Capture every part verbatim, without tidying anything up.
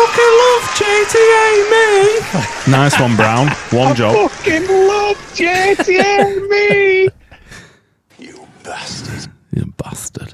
I fucking love G T A, me. Nice one, Brown. One job. I fucking love G T A, me. You bastard. You bastard.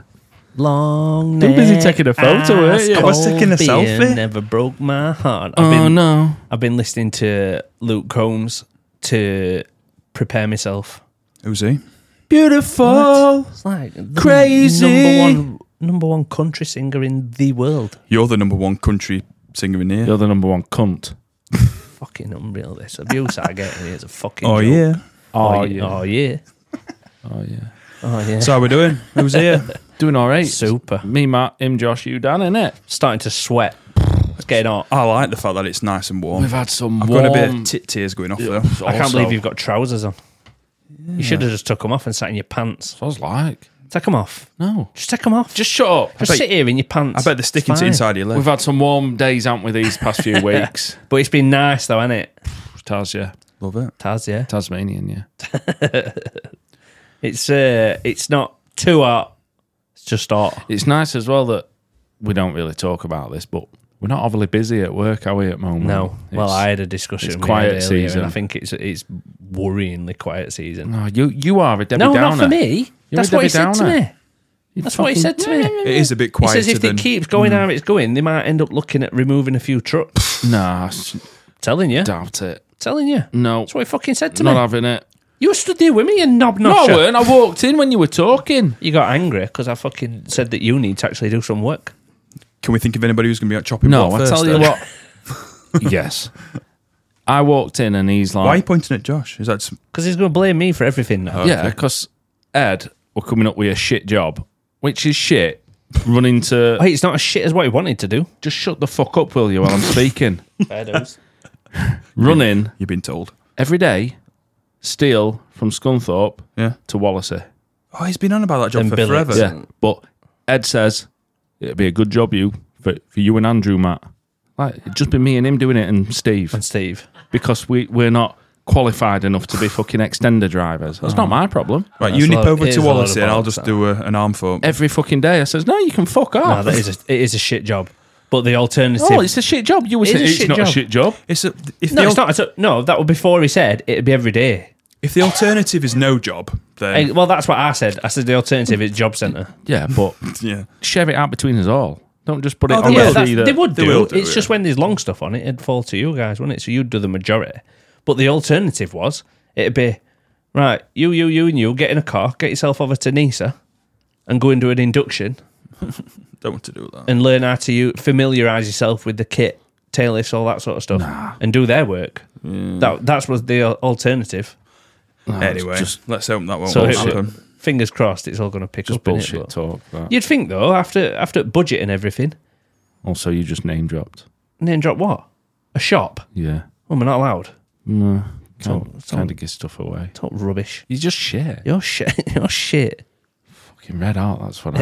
Long Too busy neck, taking a photo, weren't you? ice I was taking a cold beer selfie. Never broke my heart. I've Oh, been, no. I've been listening to Luke Combs to prepare myself. Who's he? Beautiful. It's like the Crazy. number one, number one country singer in the world. You're the number one country singer in here. You're the number one cunt. Fucking unreal. This abuse I get here is a fucking. Oh, joke. yeah. Oh, Oh, yeah. yeah. Oh yeah. Oh, yeah. Oh yeah. So how we doing? Who's here? Doing all right. Super. Me, Matt, him, Josh, you, Dan, innit? Starting to sweat. It's getting hot. I like the fact that it's nice and warm. We've had some I've warm... got a bit of tit tears going off though. I can't Also- believe you've got trousers on. You should have just took them off and sat in your pants. I was like... Take them off. No. Just take them off. Just shut up. Just bet- sit here in your pants. I bet they're sticking It's to fine. inside your leg. We've had some warm days, haven't we, these past few weeks? But it's been nice though, hasn't it? Taz, yeah. Love it. Taz, yeah. Tasmanian, yeah. It's uh, it's not too hot. It's just hot. It's nice as well that we don't really talk about this, but we're not overly busy at work, are we, at the moment? No. Well, It's- I had a discussion. it's with quiet Ed earlier, season. And I think it's it's worryingly quiet season. No, you you are a Debbie no, Downer. not for me. You're That's a what he Debbie said Downer. to me. That's what he said to me. It is a bit He quieter says if than... it keeps going how it's going, they might end up looking at removing a few trucks. Nah, s- Telling you. doubt it. Telling you. No, That's what he fucking said to not me. having it. You stood there with me, you knob No, I nosher. weren't. I walked in when you were talking. You got angry because I fucking said that you need to actually do some work. Can we think of anybody who's going to be out chopping No, block I first, tell you then? what. Yes. I walked in and he's like... Why are you pointing at Josh? Is that... s- Because he's going to blame me for everything now. Yeah, because Ed were coming up with a shit job, which is shit. Running to... Hey, it's not as shit as what he wanted to do. Just shut the fuck up, will you, while I'm speaking. Fairdos. Running You've been told. every day, Steel from Scunthorpe Yeah. to Wallasey. Oh, he's been on about that job Then for Billy. forever. Yeah, but Ed says it'd be a good job, you, for, for you and Andrew, Matt. Like, it'd just be me and him doing it and Steve. And Steve. Because we, we're not qualified enough to be fucking extender drivers. That's not my problem. Right, That's you a nip lot- over it to is a lot Wallasey of and I'll bollocks, just that. do a, an arm form. Every fucking day I says, no, you can fuck off. No, that is a, it is a shit job. But the alternative... Oh, it's a shit job. You were It is saying a it's shit not job. a shit job. It's a, if, no, the it's al- not. It's a, no, that was before he said it'd be every day. if the alternative is no job, then... Hey, well, that's what I said. I said the alternative is job centre. Yeah, but yeah. share it out between us all. Don't just put it Oh, on they the will. that's, three that... they would they do. will do, It's yeah. just when there's long stuff on it, it'd fall to you guys, wouldn't it? So you'd do the majority. But the alternative was, it'd be, right, you, you, you and you, get in a car, get yourself over to Nisa and go and do an induction Don't want to do that. and learn how to you, familiarise yourself with the kit, tail lifts, all that sort of stuff, and do their work. That That's was the al- alternative. No, Anyway, it's just, let's hope that won't So it- happen. Fingers crossed it's all going to pick just up. innit? bullshit But talk. That. You'd think, though, after after budget and everything, Also, you just name dropped. name drop what? A shop? Yeah. Well, we're not allowed. No. all- Kind, it's all- kind of give stuff away. Talk rubbish. You just share. You're shit. You're shit. Fucking red out, that's what I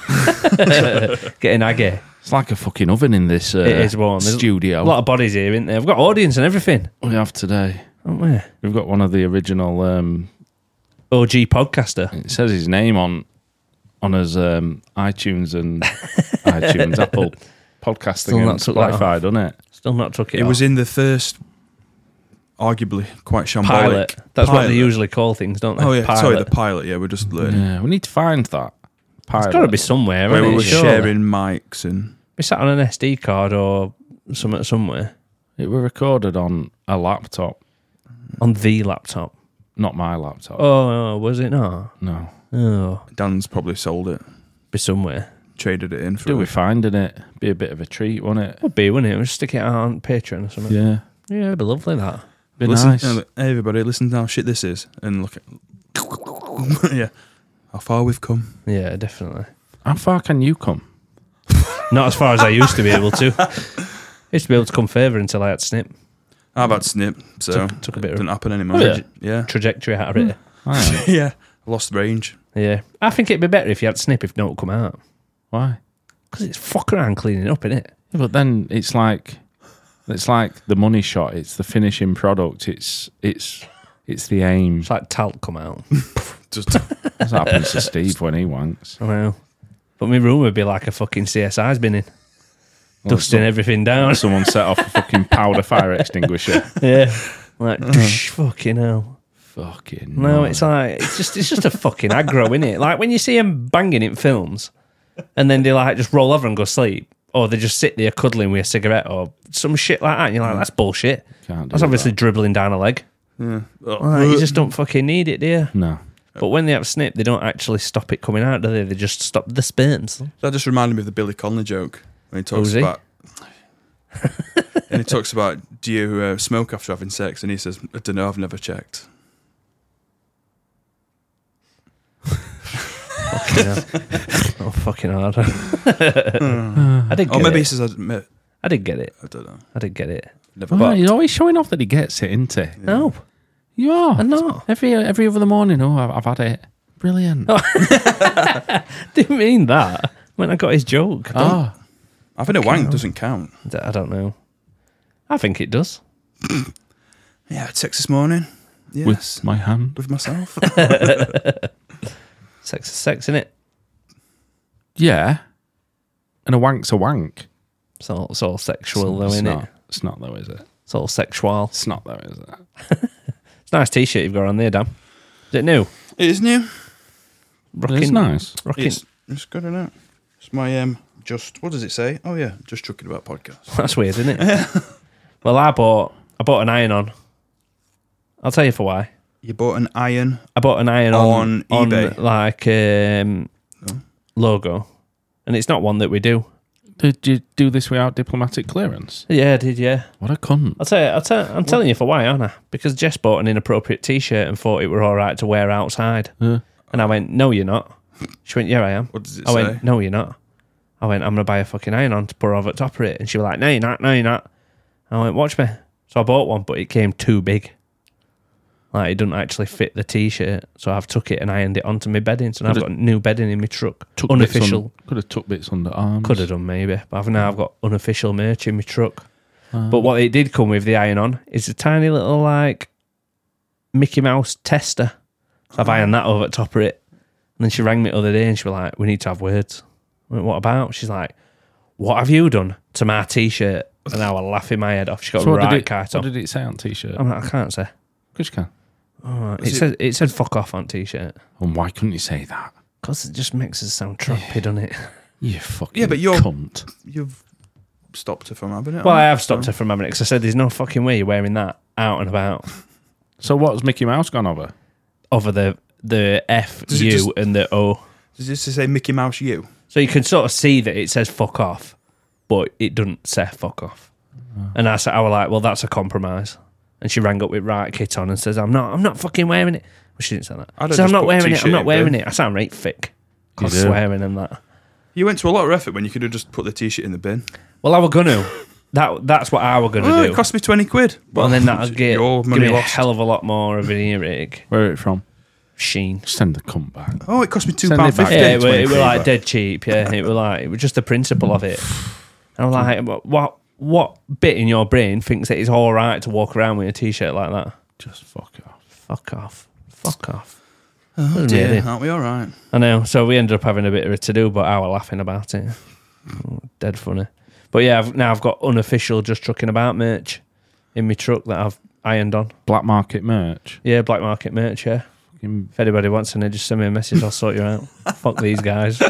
am. Getting aggy. It's like a fucking oven in this uh, It is warm. There's studio. A lot of bodies here, isn't there? We've got audience and everything, we have today. haven't we? We've got one of the original... Um, O G podcaster. it says his name on on his um, iTunes and iTunes, Apple podcasting Still and not took that Spotify, doesn't it? Still not took it It was off. in the first, arguably quite shambolic... Pilot. That's what pilot. they usually call things, don't they? Oh, yeah. Pilot. Sorry, the pilot. Yeah, we're just learning. Yeah, we need to find that. Pilot. It's got to be somewhere, Where isn't we it? were Surely. sharing mics and... We sat on an S D card or something somewhere It were recorded on a laptop, on the laptop. not my laptop. Oh, was it not? No. Oh, Dan's probably sold it, be somewhere. traded it in for... Do we finding it? Be a bit of a treat, won't it? Would be, wouldn't it? We'll stick it out on Patreon or something. Yeah. Yeah, it'd be lovely that. Be Listen, nice. uh, look, hey everybody, listen to how shit this is, and look at... yeah. How far we've come. Yeah, definitely. How far can you come? Not as far as I used to be able to. I used to be able to come further until I had snip. I've had snip, so Took- took a bit it of- didn't happen anymore. Oh, yeah. Yeah. Trajectory out of it. I am. yeah. Lost range. Yeah. I think it'd be better if you had snip if don't come out. Why? Because it's fuck around cleaning up, innit? Yeah, but then it's like it's like the money shot. It's the finishing product. It's it's it's the aim. It's like talc come out. Just That's what happens to Steve when he wanks. I know. But my room would be like a fucking C S I's been in. dusting everything down. Someone set off a fucking powder fire extinguisher. Yeah, like dush, fucking hell. Fucking No, it's like it's just it's just a fucking aggro, innit? Like when you see them banging in films, and then they like just roll over and go sleep, or they just sit there cuddling with a cigarette or some shit like that. And you're like, that's bullshit. Can't do That's obviously that. dribbling down a leg. Yeah. Like, you just don't fucking need it, do you? No. But when they have snip, they don't actually stop it coming out, do they? They just stop the sperms. That just reminded me of the Billy Connolly joke when he talks Who's he? about. And he talks about, do you uh, smoke after having sex? And he says, I don't know, I've never checked. Fucking hell. Oh, fucking hard. I did get Or maybe he it. says, I, admit, I did get it. I don't know. I did get it. Never. Well, he's always showing off that he gets it, isn't he? No, You are. I'm not. Every every other morning, oh, I've, I've had it. Brilliant. Didn't mean that. When I got his joke. Oh, Having a wank doesn't count. I don't know. I think it does. Yeah, I had sex this morning. Yes. with my hand. With myself. Sex is sex, innit? Yeah. And a wank's a wank. It's all, it's all sexual, though, it's innit? not. It's not though, is it? It's all sexual. It's not though, is it? It's a nice t-shirt you've got on there, Dan. Is it new? It is new. Rocking, It's nice. Rocking. It's, it's good, isn't it? It's my, um, just, what does it say? Oh, yeah, just chucking about podcast. That's weird, isn't it? Well, I bought I bought an iron on. I'll tell you for why. You bought an iron. I bought an iron on, On eBay? on like um, No. logo, and it's not one that we do. Did you do this without diplomatic clearance? Yeah, I did. Yeah, What a cunt. I'll tell you. I'll tell, I'm telling you for why, aren't I? Because Jess bought an inappropriate T-shirt and thought it were all right to wear outside, Yeah. and I went, "No, you're not." She went, "Yeah, I am." What does it I say? went, "No, you're not." I went, "I'm gonna buy a fucking iron on to put over the top of it," and she was like, "No, you're not. No, you're not." I went, "Watch me." So I bought one, but it came too big. Like, it doesn't actually fit the T-shirt, so I've took it and ironed it onto my bedding. So now I've Could've- got new bedding in my truck. Took Unofficial. Could have took bits under arms. Could have done maybe, but I've now I've got unofficial merch in my truck. But what it did come with the iron on is a tiny little like Mickey Mouse tester. So I've ironed that over the top of it. And then she rang me the other day and she was like, "We need to have words." I went, "What about?" She's like, "What have you done to my T-shirt?" And I was laughing my head off. She got So a what, right did it, kite what on. did it say on t-shirt? I'm like, I can't say. Because you can. Oh, it, it- said it said "fuck off" on T-shirt And why couldn't you say that? because it just makes us sound trampy, doesn't it? You fucking Yeah, but you're- cunt. You've stopped her from having it. Well, I haven't have stopped her from having it because I said there's no fucking way you're wearing that out and about So what's Mickey Mouse gone over? over the the F, Does it U, just- and the O. Does this say Mickey Mouse you? So you can sort of see that it says "fuck off," but it doesn't say "fuck off." And I said, I was like, "Well, that's a compromise." And she rang up with right kit on and says, "I'm not, I'm not fucking wearing it." Well, she didn't say that. I'd have She said, "I'm just not put wearing it. I'm t-shirt not in wearing bin. it." I sound right thick, You cause do. swearing and that. You went to a lot of effort when you could have just put the t-shirt in the bin. Well, I was gonna. That that's what I was gonna Oh, do. it cost me twenty quid. But and then that'll get your give money me a lost. hell of a lot more of an earache. Where are it from? Sheen. Send the cunt back. Oh, it cost me two Send pound it back. fifty. Yeah, it was, it was twenty like quid. dead cheap. Yeah, it was like it was just the principle of it. And I'm like, what, what, what bit in your brain thinks that it's all right to walk around with a t-shirt like that? Just fuck off. Fuck off, fuck off. Oh, dear. dear. Aren't we all right? I know. So we ended up having a bit of a to do, but I was laughing about it. Oh, dead funny. But yeah, I've, now I've got unofficial Just Trucking About merch in my truck that I've ironed on. Black market merch. Yeah, black market merch. Yeah. Fucking If anybody wants any, just send me a message. I'll sort you out. Fuck these guys.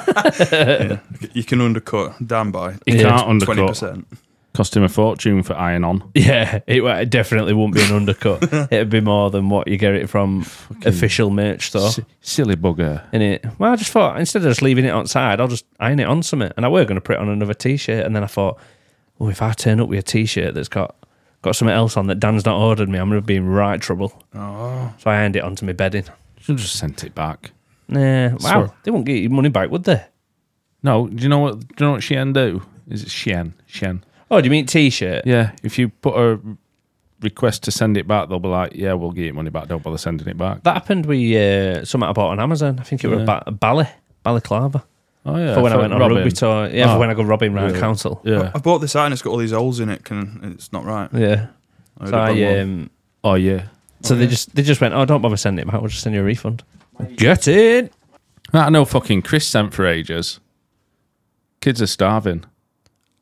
Yeah. You can undercut Dan by You Yeah. can't undercut. twenty percent. Cost him a fortune for iron on. Yeah, it, wa- it definitely wouldn't be an undercut. It'd be more than what you get it from official merch store. S- silly bugger. In it. Well, I just thought instead of just leaving it outside, I'll just iron it on something. And I were going to put it on another t-shirt, and then I thought, oh, if I turn up with a t-shirt that's got got something else on that Dan's not ordered me, I'm going to be in right trouble. Oh. So I ironed it onto my bedding. Should have just sent it back. Nah, wow, Sure. they won't get your money back, would they? No, do you know what? Do you know what Shein do? Is it Shein? Shein. Oh, do you mean t-shirt? Yeah. If you put a request to send it back, they'll be like, "Yeah, we'll get your money back. Don't bother sending it back." That happened with uh, something I bought on Amazon. I think it was Yeah. ba- Bally, Balaclava. Oh yeah. for when I went on Robin. a rugby tour. Yeah, Oh, for when I go robbing round really? council. Yeah. I bought this iron. It's got all these holes in it. Can it's not right. Yeah. I So got I, one. um, Oh yeah. so they just they just went, oh, don't bother sending it back. We'll just send you a refund. Get it. I know fucking Chris sent for ages. Kids are starving.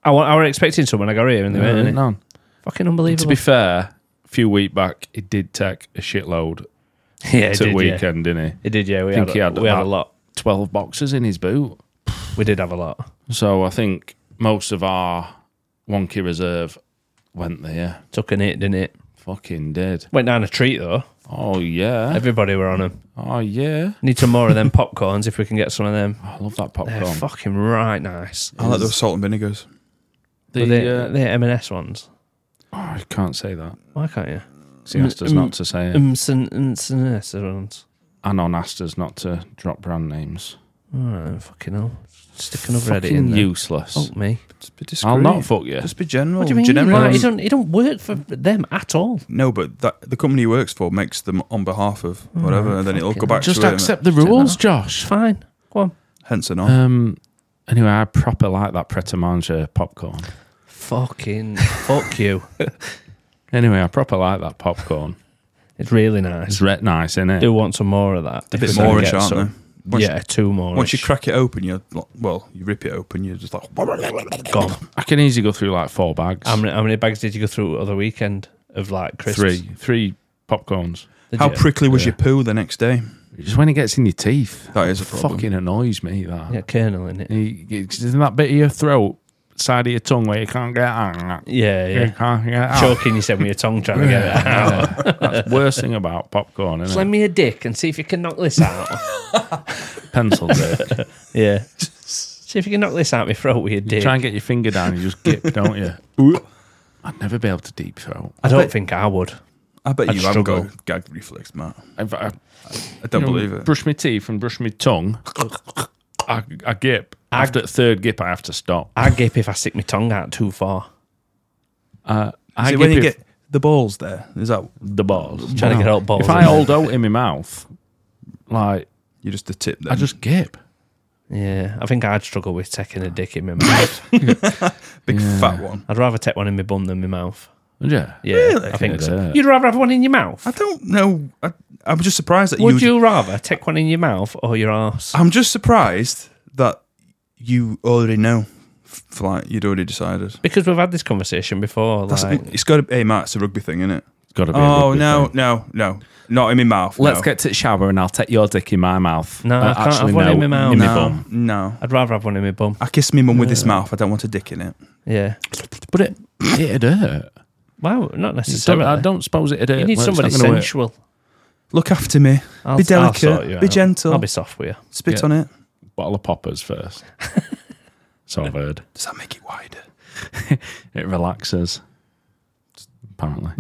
I, wa- I were expecting some when I got here and they Uh, weren't. innit? none. Fucking unbelievable. To be fair, a few weeks back, it did take a shitload yeah, it to did, weekend, didn't he? Yeah. It did, yeah. We, I think had, he had we had a about lot. twelve boxes in his boot. We did have a lot. So I think most of our wonky reserve went there. Took an hit, didn't it? Fucking did. Went down a treat, though. Oh, yeah. Everybody were on them. Oh, yeah. Need some more of them popcorns if we can get some of them. I love that They're popcorn. fucking right nice. I like those salt and vinegars. The, Were they, uh, they're M and S ones. oh, I can't say that. Why can't you? He asked us Mm, not to say it. Um, some, um, some M and S ones. Anon asked us not to drop brand names. Alright, fucking hell. Stick another edit in Fucking there. useless. Fuck me. Just be discreet. I'll not fuck you. Just be general. What do you mean? Generic. Like, he don't. He don't work for them at all. No, but that, the company he works for makes them on behalf of whatever, and then it'll go fucking back Just to him. accept the rules, It's Josh. fine. Go on. Hence and on. Um. Anyway, I proper like that Pret a Manger popcorn. Fucking fuck you. Anyway, I proper like that popcorn. It's really nice. It's ret nice, isn't it? Do want some more of that. a if bit we can more-ish, get aren't some. they? Once Yeah, two more. Once you crack it open, you're like- well, you rip it open, you're just like gone. I can easily go through like four bags. How many, how many bags did you go through other weekend of like crisps? Three, three popcorns. Did How you? prickly was Yeah. your poo the next day? Just when it gets in your teeth, That is a it problem. fucking annoys me. That Yeah, kernel in it. You- it's in that bit of your throat, side of your tongue where you can't get out. Yeah, You yeah. can't get out. Choking yourself with your tongue trying to get it out. Yeah. That's the worst thing about popcorn, isn't Lend it? me a dick and see if you can knock this out. Pencil dick. Yeah. See if you can knock this out my throat with your You dick. try and get your finger down, you just gip, don't you? I'd never be able to deep throat. I don't bet- think I would. I bet I'd you haven't struggle. got gag reflex, Matt. If I, I don't you know, believe it. Brush my teeth and brush my tongue. I, I gip. I- After the third gip, I have to stop. I gip if I stick my tongue out too far. Uh, I See, gip when you if- get the balls there, is that the balls. Trying to get out balls If I in there. hold out in my mouth, like you just the tip there? I just gip. Yeah, I think I'd struggle with taking a dick in my mouth. big fat one. I'd rather take one in my bum than my mouth. Yeah. Yeah, Really? I think It so. hurt. You'd rather have one in your mouth? I don't know. I, I'm just surprised that Would you. you rather take one in your mouth or your arse? I'm just surprised that you already know. F- Like you'd already decided. Because we've had this conversation before. That's Like, it's got to. Hey, Matt, it's a rugby thing, isn't it? It's got to be. a Oh rugby no, thing. no, no, not in my mouth. Let's no. get to the shower and I'll take your dick in my mouth. No, Uh, I can't have one no, in my mouth. In my no, bum. no. I'd rather have one in my bum. I kiss my mum with this mouth. I don't want a dick in it. Yeah. But it, it'd hurt. Wow, not Don't, necessarily. I don't suppose it'd hurt. You need Well, it's somebody not gonna work. sensual. Look after me. I'll, be I'll sort delicate. you Be out. gentle. I'll be soft with you. Spit Yeah. on it. Bottle of poppers first. So I've heard. Does that make it wider? It relaxes. Apparently.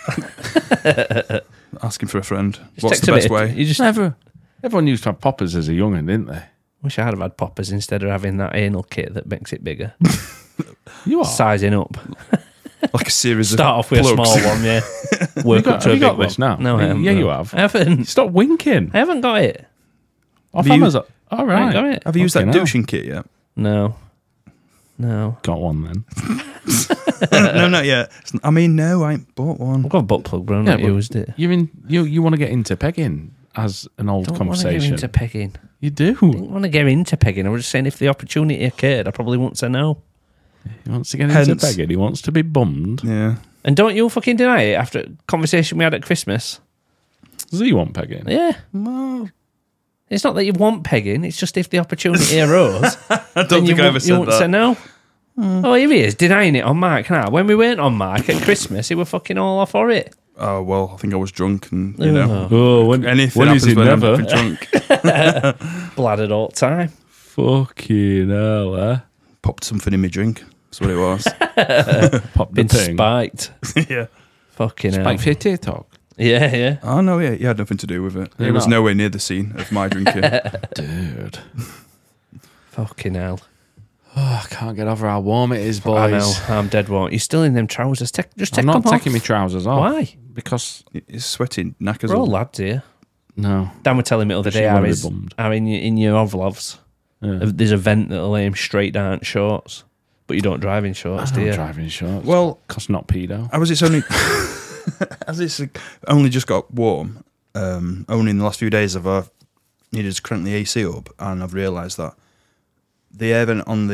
Asking for a friend. Just What's takes the a best bit of- way? You just Never. Everyone used to have poppers as a young'un, didn't they? wish I'd have had poppers instead of having that anal kit that makes it bigger. You are. Sizing up. Like a series of Start off with a plugs. small one, yeah. Have Work you got, up to have a you big got this one. now? No, I haven't. Yeah, no. you have. I haven't. Stop winking. I haven't got it. Off Have you- Amazon. All I ain't right. got it. Have you used that Fucking hell. douching kit yet? No. No. Got one then. no, not yet. I mean, no, I ain't bought one. I've got a butt plug, but I've Yeah, not but- used it. You're in. You you want to get into pegging as an old Don't want to get conversation. into pegging. You do. Don't want to get into pegging. I was just saying if the opportunity occurred, I probably wouldn't say no. He wants to get Hence- into pegging. He wants to be bummed. Yeah. And don't you fucking deny it after a conversation we had at Christmas. Does he want pegging? Yeah. Well, It's not that you want pegging, it's just if the opportunity arose. I then don't you think I won't- ever you said won't that. say no. Oh, here he is, denying it on mic now. When we weren't on mic at Christmas, he were fucking all off for it. Oh, well, I think I was drunk and, you know. Oh, when, Anything when happens is he when never? I'm drunk. Bladdered all the time. Fucking hell, eh? Popped something in my drink. That's what it was. Pop the Been thing. spiked. yeah. Fucking hell. Spike for your TikTok. Yeah, yeah. Oh, no, yeah, he had nothing to do with it. You're It was not? nowhere near the scene of my drinking. Dude. Fucking hell. Oh, I can't get over how warm it is, boys. I know. I'm dead warm. You're still in them trousers. Take, just take I'm not them taking my off. trousers off. Why? Because, It's sweating knackers. We're all all. lads here. no. Dan were telling me the other She day how won't be is bummed. how in your, in your Ovlovs, Yeah. there's a vent that'll aim straight down at shorts. But you don't drive in shorts, I do don't you? drive in shorts. Well, Because not pedo. as it's only as it's only just got warm, um, only in the last few days have I needed to crank the A C up, and I've realised that the air vent on the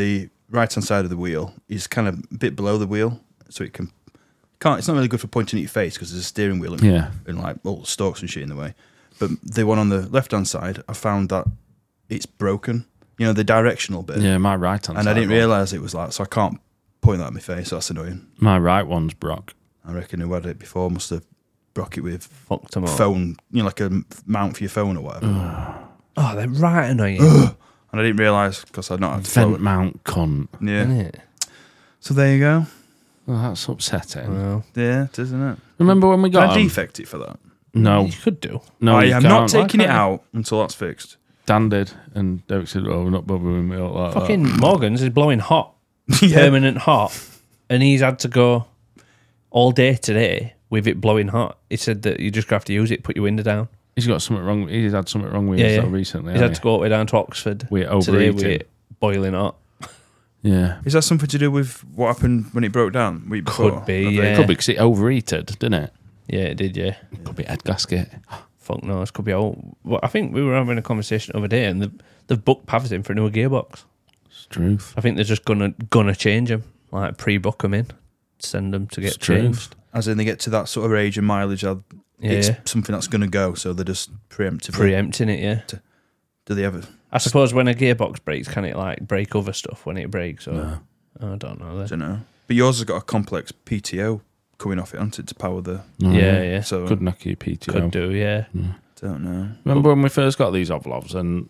right hand side of the wheel is kind of a bit below the wheel, so it can can't. It's not really good for pointing at your face because there's a steering wheel and, Yeah. and like all stalks and shit in the way. But the one on the left hand side, I found that it's broken. You know, the directional bit. Yeah, my right hand and side. I didn't one. realise it was like, so I can't point that at my face. So that's annoying. My right one's broke. I reckon who had it before must have broke it with Fucked them up. phone, you know, like a mount for your phone or whatever. Oh, they're right annoying. And I didn't realise because I'd not had to flow Vent it. mount cunt. Yeah. Isn't it? So there you go. Well, that's upsetting. Well, Yeah, it is, isn't it? Remember when we Can got I 'em? defect it for that? No, you could do. no, I you am not can't. taking it Why can't out until that's fixed. Dan did, and Derek said, "Oh, we're not bothering me like that." Fucking Morgan's is blowing hot, Yeah. permanent hot, and he's had to go all day today with it blowing hot. He said that you just have to use it, put your window down. He's got something wrong. He's had something wrong with Yeah, himself yeah. recently. He's had hasn't to go all the way down to Oxford With today overeating. with it boiling hot. he? Yeah, Is that something to do with what happened when it broke down week before? Could be, Have they- yeah. could be because it overheated, didn't it? Yeah, it did, yeah. Could be head gasket. Fuck knows, could be all. Well, I think we were having a conversation the other day, and they've, they've booked Pavsden for a newer gearbox. It's truth. I think they're just gonna gonna change them, like pre-book them in, send them to get It's truth. changed. As in they get to that sort of age and mileage, uh, it's Yeah. something that's going to go, so they're just preemptively. Preempting it, yeah. Do they ever? I suppose when a gearbox breaks, can it like break other stuff when it breaks? Or No. I don't know. I Then. don't know. But yours has got a complex P T O coming off it, hasn't it, to power the. No, Yeah, yeah. So Could knock your P T O. Could do, yeah. don't know. Remember when we first got these Ovlovs and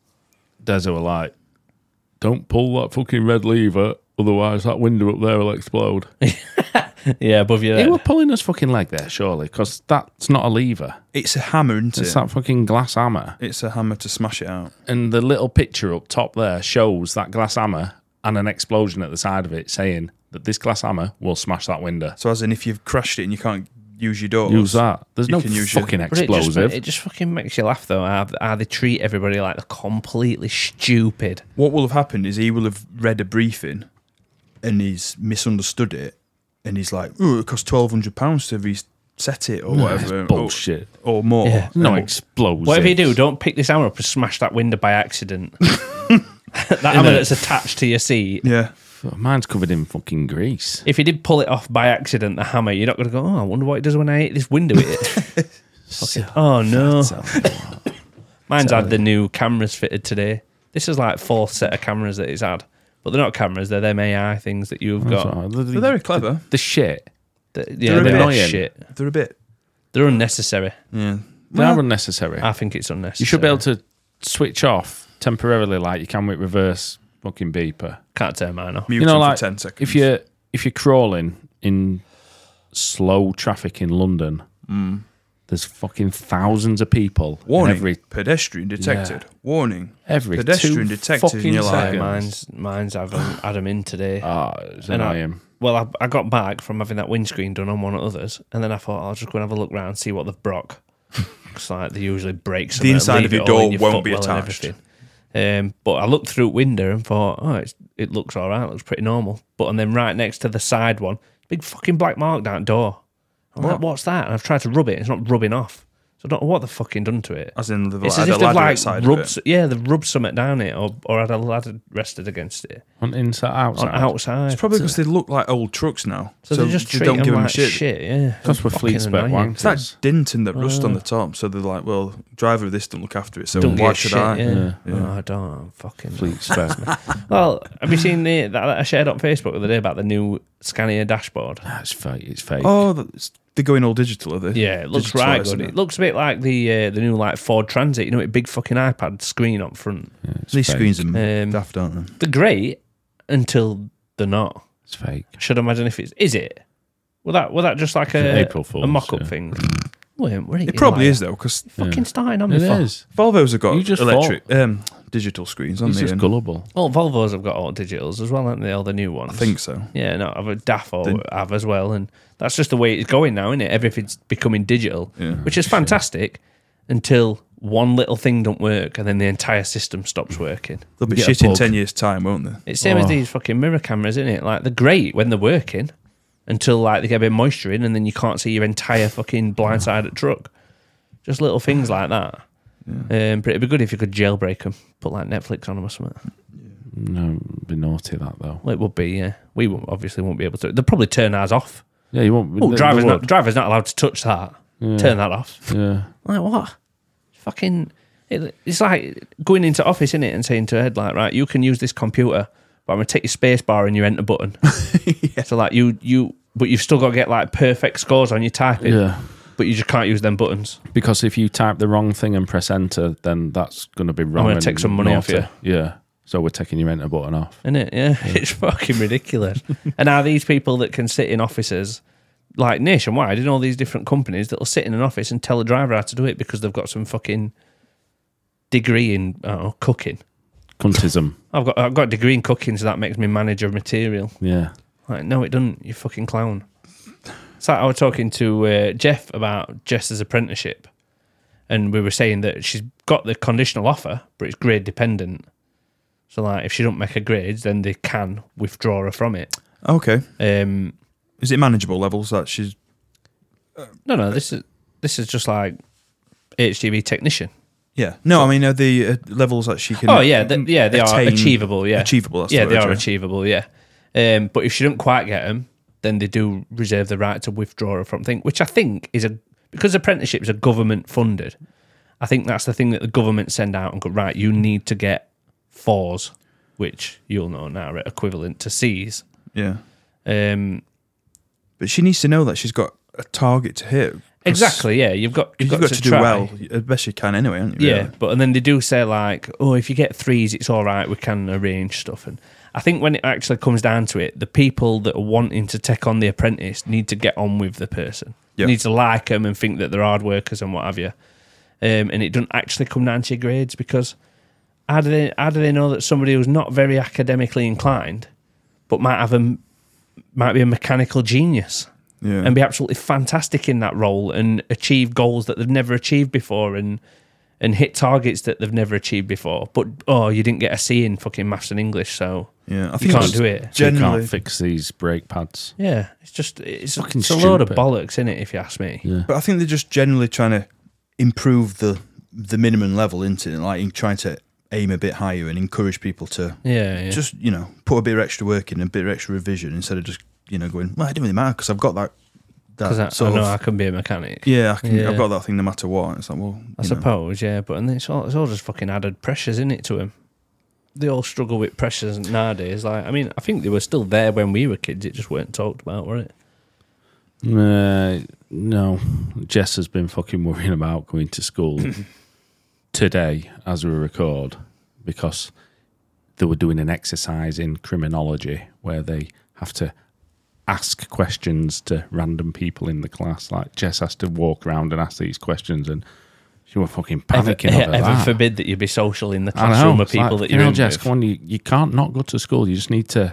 Deza were like, "Don't pull that fucking red lever, otherwise that window up there will explode." Yeah, above your He head. were pulling his fucking leg there, surely, because that's not a lever. It's a hammer, isn't It's it? that fucking glass hammer. It's a hammer to smash it out. And the little picture up top there shows that glass hammer and an explosion at the side of it saying that this glass hammer will smash that window. So as in, if you've crashed it and you can't use your doors, Use that. There's you no can use your- fucking But it just, explosive. it just fucking makes you laugh, though, how, how they treat everybody like they're completely stupid. What will have happened is he will have read a briefing and he's misunderstood it, and he's like, "Oh, it costs twelve hundred pounds to reset it or No, whatever, it's bullshit. or, or more." Yeah. No And explosive. Whatever you do, don't pick this hammer up and smash that window by accident. That hammer that's attached to your seat. yeah, Mine's covered in fucking grease. If you did pull it off by accident, the hammer, you're not going to go, "Oh, I wonder what it does when I hit this window with it." Fucking, oh no. Mine's had the new cameras fitted today. This is like fourth set of cameras that it's had. But they're not cameras, they're them A I things that you've got. The, they're very clever. The shit. The- yeah, They're they're, annoying. shit. They're a bit, They're unnecessary. yeah. They are unnecessary. I think it's unnecessary. You should be able to switch off temporarily like you can with reverse fucking beeper. Can't turn mine off. Mute You know, them like for ten seconds. if you're if you're crawling in slow traffic in London, Mm. there's fucking thousands of people. and warning, every pedestrian detected. Warning, every pedestrian two detected, and fucking you're like, seconds. Mine's mine's had them, had 'em in today. Ah, it's And I- annoying. Well, I, I got back from having that windscreen done on one of others, and then I thought I'll just go and have a look round, see what they've broke. Because like they usually break something. inside leave of your it all in door won't be footwell and attached. everything. Um, but I looked through the window and thought, oh, it's, it looks all right, it looks pretty normal. But and then right next to the side one, big fucking black mark down the door. I'm like, what's that? And I've tried to rub it, it's not rubbing off. So I don't know what they've fucking done to it. as in the It's had as a if they've ladder like outside of rubbed, it. yeah, they've rubbed something down it, or or had a ladder rested against it On inside, on outside. outside. It's probably because they look like old trucks now, so, they just treat don't them give them like shit. shit. Yeah, Because we're Fucking fleet spec annoying. It's that wankers. dint and that rust on Oh. the top, so they're like, "Well, driver of this don't look after it, so Don't why give a should shit, I?" Yeah. Yeah. Oh, I don't. I'm fucking. Fleet spec. Well, have you seen the that I shared on Facebook the other day about the new Scania dashboard? That's fake. It's fake. Oh, that's, they're going all digital, are they? Yeah, it looks Digitalised, right isn't good. it? It looks a bit like the uh, the new like Ford Transit. You know, with big fucking iPad screen up front. Yeah, it's These fake. screens are Um, daft, aren't they? They're great until they're not. It's fake. I should imagine if it's is it. Well, that well that just like a April Fools, a mock up yeah. thing. Well, what are you It probably like? is though, because Fucking starting on me. It for- is. Volvos have got You just electric, um, digital screens, haven't He's they? just And gullible. Well, Volvos have got all digitals as well, haven't they? All the new ones. I think so. Yeah, no, I've a D A F or The- have as well, and that's just the way it's going now, isn't it? Everything's becoming digital, Yeah. which is fantastic until one little thing don't work and then the entire system stops working. They'll be Get a shit in bug. ten years' time, won't they? It's same as Oh. these fucking mirror cameras, isn't it? Like they're great when they're working until like they get a bit of moisture in and then you can't see your entire fucking blind side of the truck. Just little things like that. Um, but it'd be good if you could jailbreak them, put like Netflix on them or something. No, it'd be naughty that though. Well, it would be, yeah. We won't, obviously won't be able to. They'll probably turn ours off. Yeah, you won't. Oh, they- driver's they not, would. driver's not allowed to touch that. Yeah. Turn that off. Yeah. Like, what? Fucking... It, it's like going into office, innit, and saying to a head, like, right, you can use this computer, but I'm going to take your space bar and your enter button. Yeah. So, like, you... you, but you've still got to get, like, perfect scores on your typing. Yeah. But you just can't use them buttons. Because if you type the wrong thing and press enter, then that's going to be wrong. gonna and take some money off naughty. you. Yeah. So we're taking your enter button off. Isn't it? Yeah. It's fucking ridiculous. And are these people that can sit in offices, like nationwide, in all these different companies, that'll sit in an office and tell a driver how to do it because they've got some fucking degree in, I don't know, cooking. Cuntism. I've got I've got a degree in cooking, so that makes me manager of material. Yeah. Like, no, it doesn't, you fucking clown. So I was talking to uh, Jeff about Jess's apprenticeship, and we were saying that she's got the conditional offer, but it's grade dependent. So, like, if she don't make her grades, then they can withdraw her from it. Okay. Um, Is it manageable levels that she's... no, no, this is this is just like H G V technician. Yeah. No, I mean, are the uh, levels that she can... Oh yeah, th- yeah, they are attain- achievable. Yeah, Achievable, that's yeah, the they word, are yeah. achievable. Yeah, um, but if she don't quite get them, then they do reserve the right to withdraw her from thing, which I think is a because apprenticeships are government funded. I think that's the thing that the government send out and go, right, you need to get fours, which you'll know now are equivalent to C's. Yeah. Um, But she needs to know that she's got a target to hit. 'cause exactly. Yeah, you've got you've, You've got, to, do try. well as best you can anyway, haven't you? Yeah, really? but and then they do say like, oh, if you get threes, it's all right. We can arrange stuff. And I think when it actually comes down to it, the people that are wanting to take on the apprentice need to get on with the person. Yeah. Need to like them and think that they're hard workers and what have you. Um, and it doesn't actually come down to your grades because how do they how do they know that somebody who's not very academically inclined, but might have a might be a mechanical genius? Yeah. And be absolutely fantastic in that role and achieve goals that they've never achieved before and and hit targets that they've never achieved before. But, oh, you didn't get a C in fucking maths and English, so yeah, I you think can't it's do it. So you Generally, can't fix these brake pads. Yeah, it's just, it's, Fucking it's a load of stupid. bollocks, innit, if you ask me. Yeah. but I think they're just generally trying to improve the the minimum level, into it, like in trying to aim a bit higher and encourage people to Yeah, yeah. just, you know, put a bit of extra work in, a bit of extra revision instead of just, you know, going, well, it doesn't really matter because I've got that. Because I, that sort I know of, I can be a mechanic. yeah, I can, Yeah. I've got that thing no matter what. It's like, well, I you know. suppose, yeah. But and it's all, it's all just fucking added pressures, isn't it, to them? They all struggle with pressures nowadays. Like, I mean, I think they were still there when we were kids. It just weren't talked about, were it? Uh, no. Jess has been fucking worrying about going to school today as we record because they were doing an exercise in criminology where they have to ask questions to random people in the class. Like Jess has to walk around and ask these questions, and she was fucking panicking Ever, over ever that. forbid that you be social in the I know. classroom of It's people like, that you you're know, in Jess, with. come on, you, you can't not go to school. You just need to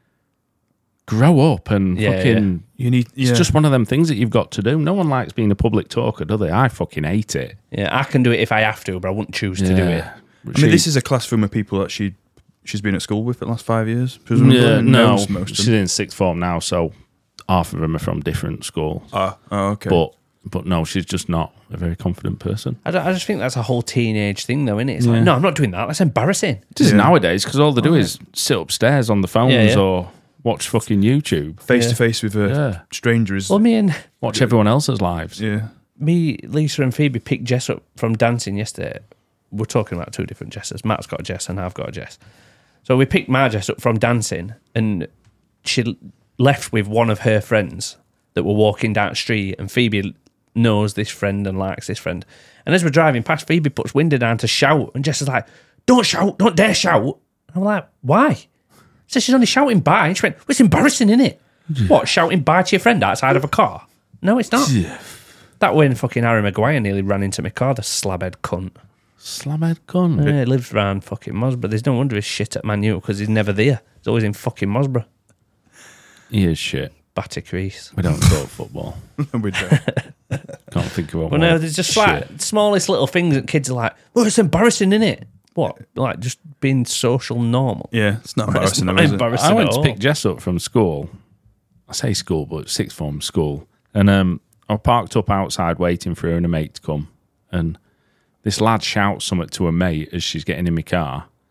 grow up and Yeah, fucking. You need, It's yeah. just one of them things that you've got to do. No one likes being a public talker, do they? I fucking hate it. Yeah, I can do it if I have to, but I wouldn't choose to do it. I mean, this is a classroom of people that she she's been at school with for the last five years. Presumably, yeah, and no, knows most of she's them. in sixth form now, so half of them are from different schools. Ah, oh, okay. But but no, she's just not a very confident person. I, don't- I just think that's a whole teenage thing, though, isn't it? It's Yeah. like, no, I'm not doing that. That's embarrassing. It is Yeah. nowadays because all they do is sit upstairs on the phones Yeah, yeah. or watch fucking YouTube. Face yeah. to face with a Yeah. stranger is Well, me and Watch everyone else's lives. yeah. me, Lisa, and Phoebe picked Jess up from dancing yesterday. We're talking about two different Jesses. Matt's got a Jess and I've got a Jess. So we picked my Jess up from dancing, and she l- left with one of her friends that were walking down the street, and Phoebe knows this friend and likes this friend. And as we're driving past, Phoebe puts window down to shout, and Jess is like, "Don't shout, don't dare shout." And I'm like, "Why?" So she's only shouting bye, and she went, "Well, it's embarrassing, isn't it? What, shouting bye to your friend outside of a car? No, it's not." That when fucking Harry Maguire nearly ran into my car, the slabhead cunt. Slamhead gun. Yeah, he lives around fucking Mosborough. There's no wonder he's shit at Man U because he's never there. He's always in fucking Mosborough. He is shit. Batty crease. We don't talk football. we don't. Can't think about Well, more no, there's just shit. like smallest little things that kids are like, "Well, it's embarrassing, isn't it?" What? Like just being social normal. Yeah, it's not It's embarrassing, not though, is it? embarrassing I went at to all. pick Jess up from school. I say school, but sixth form school. And um, I parked up outside waiting for her and a mate to come. And this lad shouts something to a mate as she's getting in my car.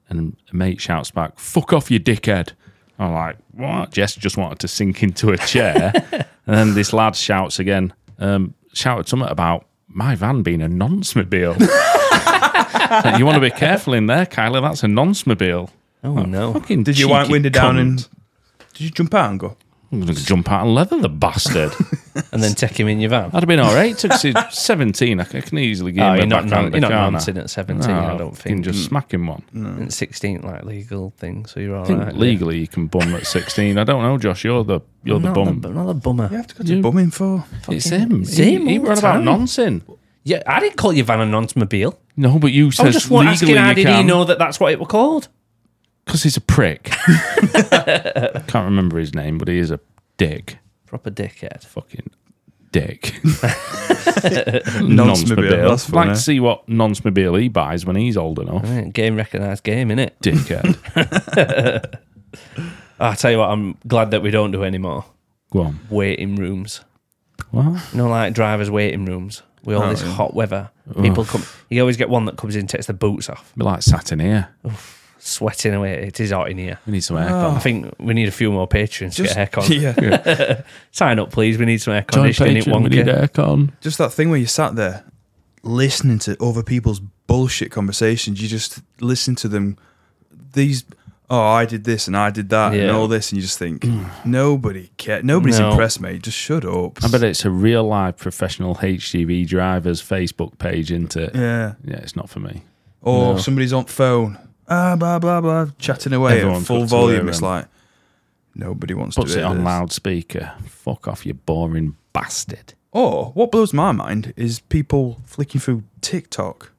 and a mate shouts back, "Fuck off, you dickhead." I'm like, what? Jess just wanted to sink into a chair. And then this lad shouts again, um, shouted something about my van being a nonce-mobile. Like, you want to be careful in there, Kylie. That's a nonce-mobile. Oh, Like, no. fucking Did you cheeky wind it down cunt. and did you jump out and go? I'm going to jump out and leather the bastard. And then take him in your van. I'd have been all right. Took he's seventeen. I can I can easily give Oh, him you're a not, backhand, non, you're not can't I? nonsense at seventeen, No, I don't You can think. just smack him one. And sixteen, like legal thing, so you're all I think right. legally you can bum at sixteen. I don't know, Josh. You're the you're I'm the not bum. The, I'm not the bummer. You have to go to You- bumming for. It's him. It's he him he all the ran about time. nonsense. Yeah, I didn't call your van a nonce-mobile. No, but you I was said just wa- asking legally how you did he can. know that that's what it was called? Because he's a prick. Can't remember his name, but he is a dick. Proper dickhead. Fucking dick. Nonce-mobile, that's I'd like funny. to see what nonce-mobile he buys when he's old enough. Right, game recognised game, innit? Dickhead. I'll tell you what, I'm glad that we don't do anymore. Go on. Waiting rooms. What? You know, like drivers' waiting rooms. With all Oh, this yeah. hot weather. People come. You always get one that comes in, takes the boots off, Be like sat in here. sweating away. It is hot in here. We need some Oh. aircon. I think we need a few more patrons to Just, get aircon. yeah. Sign up, please. We need some air Join conditioning in Patreon, we need Wonka. aircon. Just that thing where you sat there listening to other people's bullshit conversations. You just listen to them. These, oh, I did this and I did that and Yeah. all this, and you just think nobody cares. Nobody's No. impressed, mate. Just shut up. I bet it's a real live professional H G V driver's Facebook page, isn't it? Yeah. Yeah, it's not for me. Or No. somebody's on phone. Ah, blah blah blah, chatting away Everyone's at full got to hear volume. It's him. like nobody wants Puts to it hear on this. loudspeaker. Fuck off, you boring bastard. Or what blows my mind is people flicking through TikTok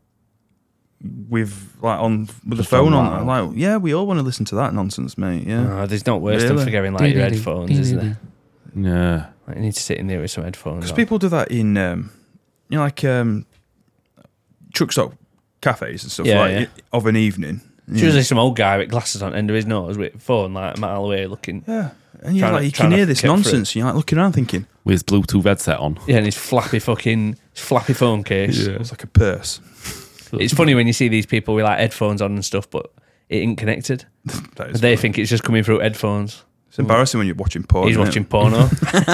with like on with the Just phone on on. loud. I'm like, yeah, we all want to listen to that nonsense, mate. Yeah. Oh, there's not worse than Really? forgetting like your headphones, is there? Yeah. Like, you need to sit in there with some headphones. Because on. people do that in, um, you know, like um, truck stop cafes and stuff Yeah, like yeah. of an evening. It's usually some old guy with glasses on end of his nose with a phone like a mile away looking. Yeah, and you're Trying to- like, you trying can to hear this get through nonsense. You're like looking around thinking, With Bluetooth headset on. Yeah, and his flappy fucking his flappy phone case. it's like a purse. It's funny when you see these people with like headphones on and stuff, but it ain't connected. That is They funny. think it's just coming through headphones. It's embarrassing when you're watching porn. He's isn't it? watching porno.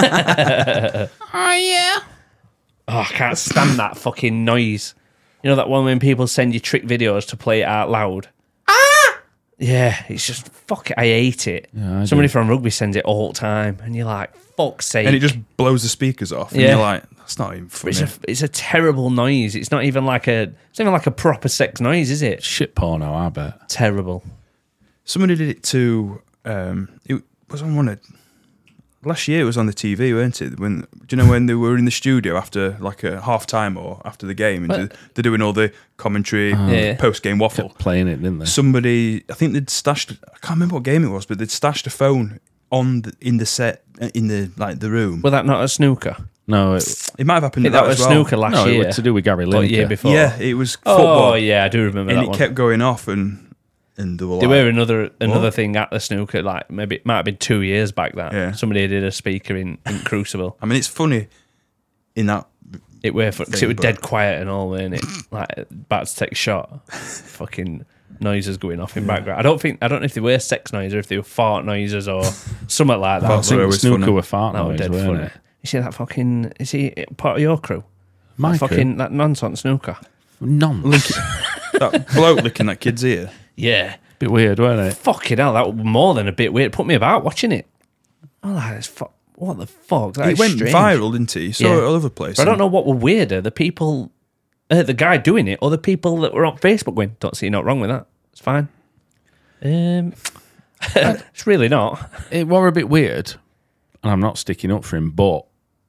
Oh yeah. Oh, I can't stand that fucking noise. You know that one when people send you trick videos to play it out loud. Ah. Yeah, it's just fuck it. I hate it. Yeah, I do. Somebody from rugby sends it all the time, and you're like, fuck's sake. And it just blows the speakers off. And Yeah. you're like, that's not even funny. It's a, it's a terrible noise. It's not even like a. It's not even like a proper sex noise, is it? Shit porno, I bet. Terrible. Somebody did it to. Um, it was on one of last year. It was on the T V, weren't it? When do you know when they were in the studio after like a half time or after the game, and What? they're, they're doing all the commentary, Yeah. post game waffle. Kept playing it, didn't they? Somebody, I think they'd stashed. I can't remember what game it was, but they'd stashed a phone on the, in the set uh, in the like the room. Was that not a snooker? No, it, It might have I happened. think at that was as well. snooker last no, it year. was to do with Gary Or Lineker. year before. Yeah, it was football. Oh yeah, I do remember and that it one. kept going off, and and they were There like, were another another What? thing at the snooker, like maybe it might have been two years back. That Yeah. somebody did a speaker in, in Crucible. I mean, it's funny in that. It were because it Thing, was but- dead quiet and all, weren't it? Like about to take a shot, fucking noises going off in background. I don't think I don't know if they were sex noises or if they were fart noises or something like that. I Farts think are always snooker funny. were fart That was noise, dead weren't funny. it? You see that fucking? Is he part of your crew? My that crew? fucking that nonsense snooker. Nonce. That bloke licking that kid's ear. Yeah. Bit weird, weren't it? Fucking hell, that was more than a bit weird. Put me about watching it. Oh, that is fu- what the fuck? That It is went strange. viral, didn't it? You saw Yeah. it all over the place. But I don't know what were weirder, the people, uh, the guy doing it, or the people that were on Facebook going, don't see not wrong with that. It's fine. Um, it's really not. It were a bit weird, and I'm not sticking up for him, but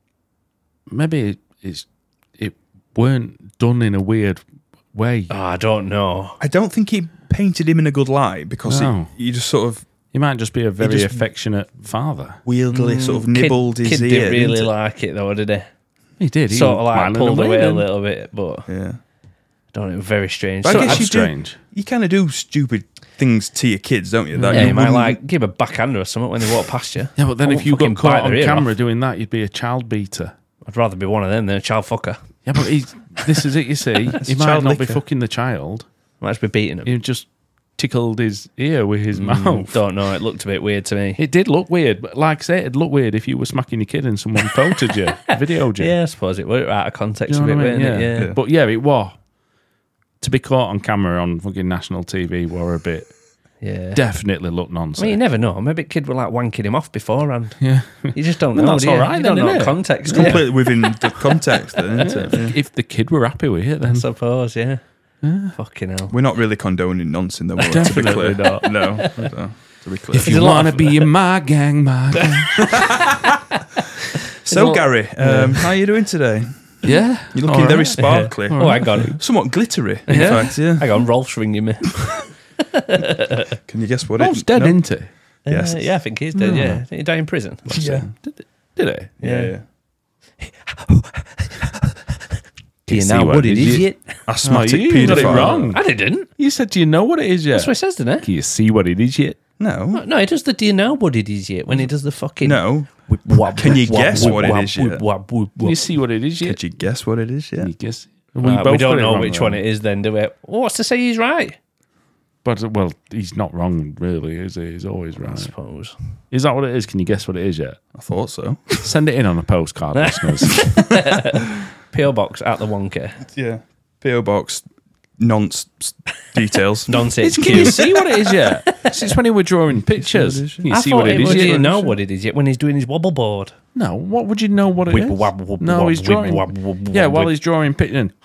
maybe it's it weren't done in a weird way. Oh, I don't know. I don't think he painted him in a good light because No. he, he just sort of He might just be a very just- affectionate father. weirdly sort of nibbled Mm, kid, his kid ear. didn't really didn't like it though, did he? He did. He Sort of was like whining pulled and away a wailing. little bit, but he? Yeah. I don't know. It was very strange. But So I guess that's you strange. Do, you kind of do stupid things to your kids, don't you? That yeah, you might wouldn't- like give a backhander or something when they walk past you. Yeah, but then I if won't you fucking got caught bite on their ear camera off. doing that, you'd be a child beater. I'd rather be one of them than a child fucker. Yeah, but he's, this is it, you see. he might child not be liquor. fucking the child. Might just be beating them. He'd just tickled his ear with his Mm, mouth. don't know. It looked a bit weird to me. It did look weird, but like I say, it'd look weird if you were smacking your kid and someone photoed you, videoed you. Yeah, I suppose it were out of context Do you know a bit, what I mean? weren't it? Yeah. Yeah. But yeah, it was. To be caught on camera on fucking national T V were a bit, Yeah. definitely looked I mean, you nonsense. never know. Maybe kid were like wanking him off beforehand. Yeah. You just don't Well, know. that's do you? all right You then, don't know innit? context. It's do you? completely within the context, then, isn't it? Yeah. If the kid were happy with it, I then suppose, yeah. Fucking hell. We're not really condoning nonsense, though. To be Definitely clear, not. no. no, To be clear. if There's you a lot want to of- be in my gang, my gang. So, Gary, um, how are you doing today? Yeah. You're looking All very right. sparkly. Oh, hang on. Somewhat glittery, in Yeah. fact, yeah. Hang on, Rolf's ringing me. Can you guess what Rolf's it dead, no? isn't he? Yes. Uh, yeah, I think he's dead, yeah. Did he die in prison? Yeah. Did, did he? Yeah, yeah. Do you See know what what it it is is yet? yet? Asthmatic Oh, you got it paedophile. wrong. I didn't. You said, do you know what it is yet? That's what it says, doesn't it? Can you see what it is yet? No. No, he does the do you know what it is yet when he does the fucking. No. Whip, wap, Can you wap, guess wap, what it wap, is whip, yet? wap, whip, Can you wap. see what it is yet? Could you guess what it is? Can Yeah. you guess? Right, both we got don't it know wrong, which though. one it is then, do we? Well, what's to say he's right? But, well, he's not wrong, really, is he? He's always I right. suppose. Is that what it is? Can you guess what it is yet? I thought so. Send it in on a postcard, listeners. P O box at the Wonka. Yeah. P O box, nonce details. Nonsense. It's, can you see what it is yet? Since when he were drawing pictures. Can you I see thought what it it is was. Do yet? you know what it is yet when he's doing his wobble board? No, what would you know what it Whip, is? wab, wab, no, wab, he's whip, drawing. wab, wab, yeah, wab, while whip. he's drawing picture and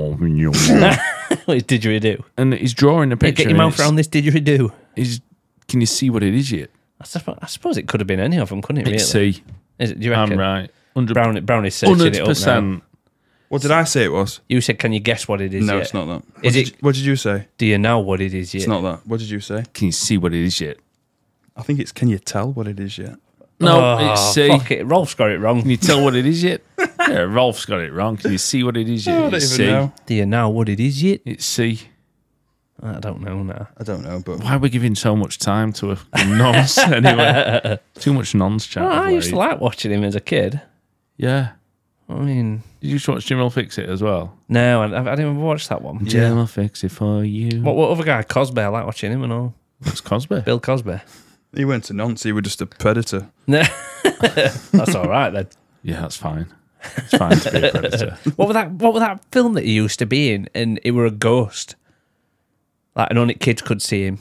What did didgeridoo? and he's drawing a Yeah, picture. get your and mouth it's- around this didgeridoo. He's, can you see what it is yet? I suppose, I suppose it could have been any of them, couldn't it? Really? It's C. Is it? Do you reckon? I'm right. Hundred Brown, Brownie's searching it up now. percent. What did I say it was? You said, "Can you guess what it is?" No, yet? it's not that. What Is did it- you- what did you say? Do you know what it is yet? It's not that. What did you say? Can you see what it is yet? I think it's can you tell what it is yet? No, Oh, it's C. Fuck it. Rolf's got it wrong. Can you tell what it is yet? Yeah, Rolf's got it wrong. Can you see what it is yet? I don't It's even C. know. Do you know what it is yet? It's C. I don't know now. I don't know, but Why are we giving so much time to a nonce anyway? Too much nonce chat. Oh, of I used late. to like watching him as a kid. Yeah. I mean, Did you just watch Jim will Fix It as well? no, I, I didn't even watch that one. Jim will fix it for you. What, what other guy? Cosby. I like watching him and all. What's Cosby? Bill Cosby. he went to nonce. He was just a predator. No, that's all right then. Yeah, that's fine. It's fine to be a predator. What was that? What was that film that he used to be in? And he were a ghost. Like, and only kids could see him.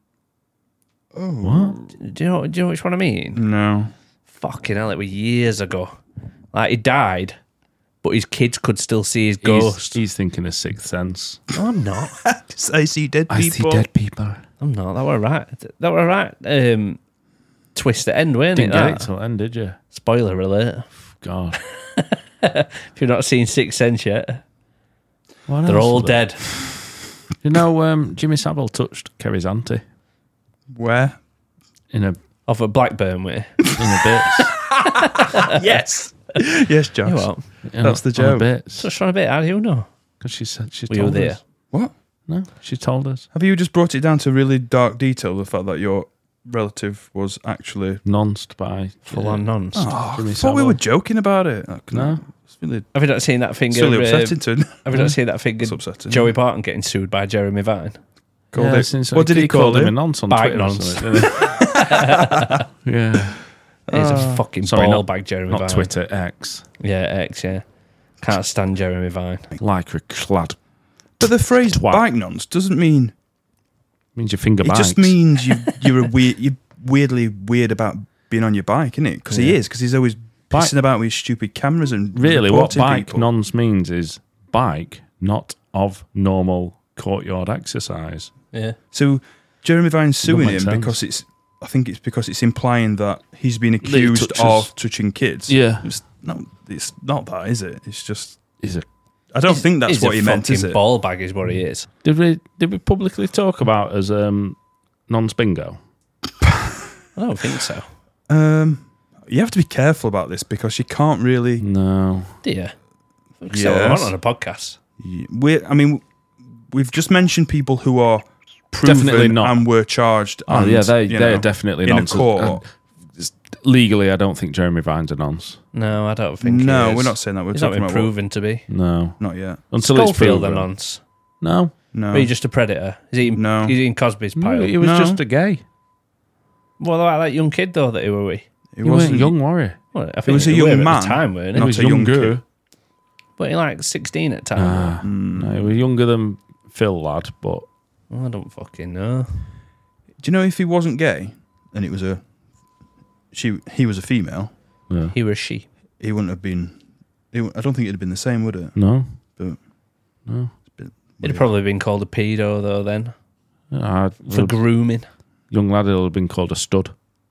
What? Do you know? Do you know which one I mean? No. Fucking hell! It was years ago. Like he died, but his kids could still see his ghost. He's, he's thinking of Sixth Sense. No, I'm not. I see dead people. people. I'm not. That were right. That were right. Um, twist at end, weren't Didn't it? get that? it till end, did you? Spoiler alert. God. If you've not seen Sixth Sense yet, What they're else all was there? dead. You know, um, Jimmy Savile touched Kerry's auntie Where? in a Off a Blackburn way. in a bit. Yes. yes, Josh. You what? That's the joke. Bits. Touched on a bit. How do you know? Because she said she Were told you there? us. What? No, she told us. Have you just brought it down to really dark detail? The fact that your relative was actually. Nonced by Full uh, on nonce. Oh, I Jimmy thought we Savile. were joking about it. I couldn't- No. It's really, Have you not seen that thing? it's of, really uh, upsetting to. Have you not seen that thing? It's of upsetting. Joey Barton getting sued by Jeremy Vine. Called Yeah, it- since- what did he call called him? A him? nonce on Bike Twitter or nonce. something, didn't he? Yeah. He's a fucking Sorry, ball not, bag, Jeremy not Vine. Twitter, X. Yeah, X, yeah. Can't stand Jeremy Vine. Lycra clad. But the phrase Twat. bike nonce doesn't mean. Means your finger It bikes. just means you, you're a weird. You're weirdly weird about being on your bike, isn't it? Because he Yeah. is. Because he's always Bike- pissing about with his stupid cameras and Really, what reporting bike people. nonce means is bike, not of normal courtyard exercise. Yeah. So Jeremy Vine's suing make him sense. because it's. I think it's because it's implying that he's been accused touches- of touching kids. Yeah. It's not. It's not that, is it? It's just. Is it? I don't think that's He's what a he meant, is fucking it? ball bag is what he is. Did we did we publicly talk about as um, nonce bingo? I don't think so. Um, you have to be careful about this because you can't really. No. Do you? So Yes. we're on a podcast. We, I mean, we've just mentioned people who are proven Definitely not. and were charged. Oh and, yeah, they you they know, are definitely in a nonce. court. And it's- legally, I don't think Jeremy Vine's a nonce. No, I don't think No, he is. we're not saying that. We're He's not talking been about what- proven to be. No. not yet. Until it's Schofield proven. and nonce. No. No. Are you just a predator? Is he? No. He's in Cosby's pile. He was No. just a gay. What about that young kid though that he were with? It He wasn't wasn't young warrior. Well, I think It was a he young were man, at the time, weren't he? not was a young younger. kid. But he like sixteen at the time. Ah, no, he was younger than Phil, lad. But I don't fucking know. Do you know if he wasn't gay and it was a she he was a female, yeah. He was she. he wouldn't have been. It, I don't think it'd have been the same, would it? no, But no. it's a bit He'd have weird. probably been called a pedo though then Ah, for well, grooming. young lad will have been called a stud.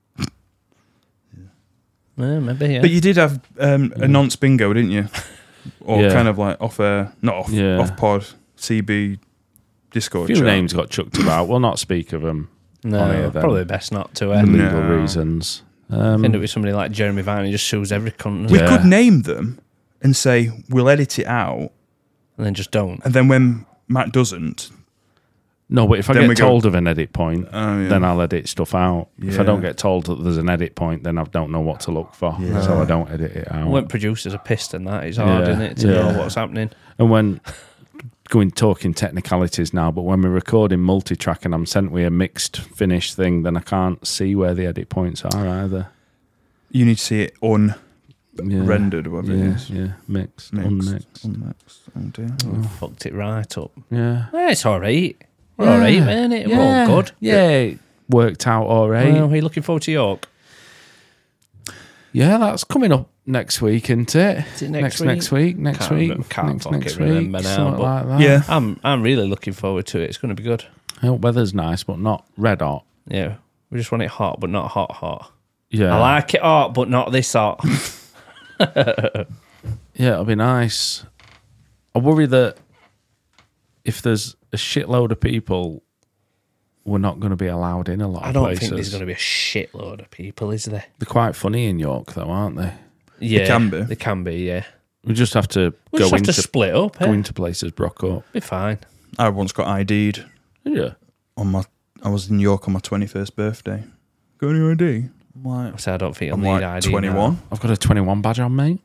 Yeah, maybe. Yeah. But you did have um, a nonce bingo, didn't you? Or Yeah. kind of like off air, not off Yeah. off pod, C B, A Discord. few chat. names got chucked about. We'll not speak of them no, on here then. probably best not to. for Eh? No. legal reasons. I Um, think it was somebody like Jeremy Vine who just sues every cunt We Yeah. could name them and say we'll edit it out, and then just don't. and then when Matt doesn't, no, but if I Then we get go- told of an edit point, oh, yeah. then I'll edit stuff out. If I Yeah. don't get told that there's an edit point, then I don't know what to look for. Yeah. So I don't edit it out. When producers are pissed and that, it's hard, Yeah, isn't it, to yeah. know what's happening. And when going talking technicalities now, but when we're recording multi-track and I'm sent with a mixed finished thing, then I can't see where the edit points are either. you need to see it Yeah. unrendered, whatever yeah, it is. yeah, mixed, Mixed. unmixed. Unmixed. Oh dear. Oh, fucked it right up. Yeah, Yeah, it's all right. We're Yeah. all right, man. It? We're all good. Yeah, it worked out all right. Well, are you looking forward to York? Yeah, that's coming up next week, isn't it? Is it next next week? next week, next Can't week, remember- can't next, fucking next remember week, now, something but- like that. Yeah. I'm I'm really looking forward to it. It's going to be good. I hope weather's nice, but not red hot. Yeah, we just want it hot, but not hot hot. Yeah, I like it hot, but not this hot. Yeah, it'll be nice. I worry that if there's a shitload of people, we're not going to be allowed in a lot I of don't places. think there's going to be a shitload of people, is there? They're quite funny in York, though, aren't they? Yeah, can be. They can be. Yeah, We just have to we go just have into to split up. go Eh? into places, brock up. Be fine. I once got I D'd Yeah, on my. I was in York on my twenty-first birthday. Got any I D? I'm like, So I don't think I'll I'm need like I D. twenty-one, now. I've got a twenty-one badge on, mate.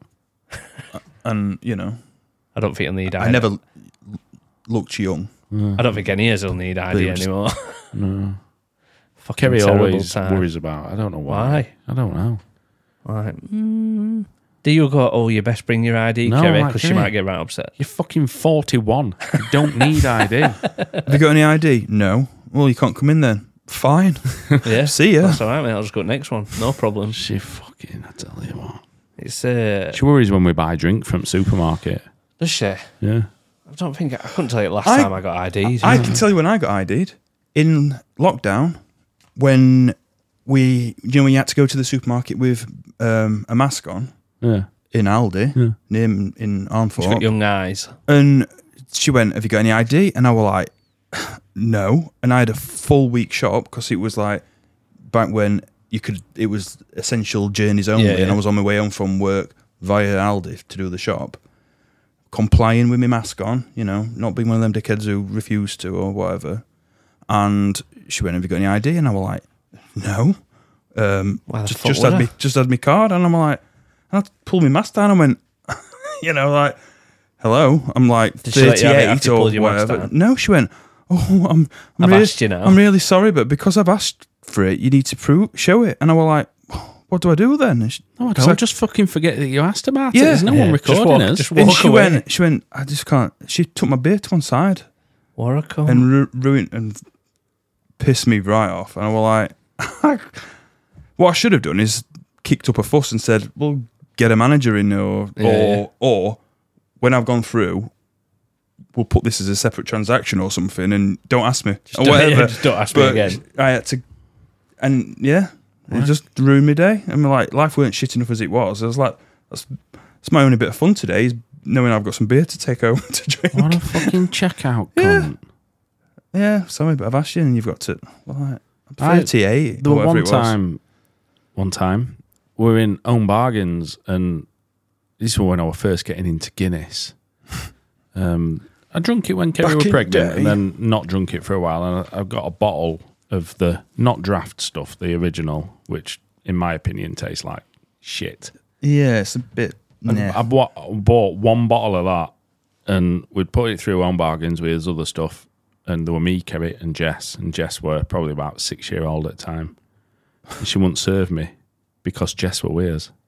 and you know, I don't think I'll need I D. I never l- looked young. I don't think any of us will need I D They just- anymore. No. Fucking Kerry terrible always time. worries about. I don't know why. Why? I don't know. Like, mm, do you go, oh, you best bring your I D, No, Kerry, like, because she Kerry. might get right upset. You're fucking forty-one. You don't need I D. Have you got any I D? No. Well, you can't come in then. Fine. Yeah. See ya. That's all right, mate. I'll just go next one. No problem. She fucking, I tell you what. It's, uh, She worries when we buy drink from supermarket. does she? I Yeah. don't think, I couldn't tell you last I- time I got I Ds. I can tell you when I got I D'd. In lockdown, when we, you know, when you had to go to the supermarket with um, a mask on Yeah. in Aldi, Yeah. near in She's got Armthorpe, young eyes. and she went, "Have you got any I D?" And I was like, "No." And I had a full week shop because it was like back when you could, it was essential journeys only, Yeah, and yeah. I was on my way home from work via Aldi to do the shop, complying with my mask on, you know, not being one of them dickheads who refused to or whatever. And she went, "Have you got any I D?" And I was like, "No." Um, Why the just fuck just would had I? me just had my card, and I'm like, and I pulled my mask down and went, you know, like, hello, I'm like Did she let you have it thirty-eight after you or pulled your mask whatever. down? No, she went, "Oh, I'm, I'm I've really, asked you now." I'm really sorry, but because I've asked for it, you need to prove show it." And I was like, "What do I do then?" And she, No, I Cause don't. I- just fucking forget that you asked about it. Yeah. There's no Yeah, one just recording walk- us. just and walk she away. went, she went, "I just can't." She took my beer to one side What a cunt. and ru- ruined and pissed me right off. And I was like, what I should have done is kicked up a fuss and said, "Well, get a manager in, or Yeah, or yeah. or when I've gone through, we'll put this as a separate transaction or something, and don't ask me or don't- yeah, whatever." just don't ask me But again. I had to, and yeah, it just ruined my day. I mean, like, life weren't shit enough as it was. I was like, that's that's my only bit of fun today, is knowing I've got some beer to take home to drink. What a fucking checkout cunt. Yeah, sorry, but I've asked you, and you've got to. Well, like, I'm I- thirty-eight. There or was whatever one it was. time, one time, we were in Own Bargains, and this was when I was first getting into Guinness. Um, I drunk it when Kerry Back was in pregnant, day. and then not drunk it for a while. And I- I've got a bottle of the not draft stuff, the original, which, in my opinion, tastes like shit. Yeah, it's a bit. And Nah. I bought, bought one bottle of that, and we'd put it through Own Bargains with his other stuff, and there were me, Kerry, and Jess, and Jess were probably about six year old at the time. And she wouldn't serve me because Jess were with us.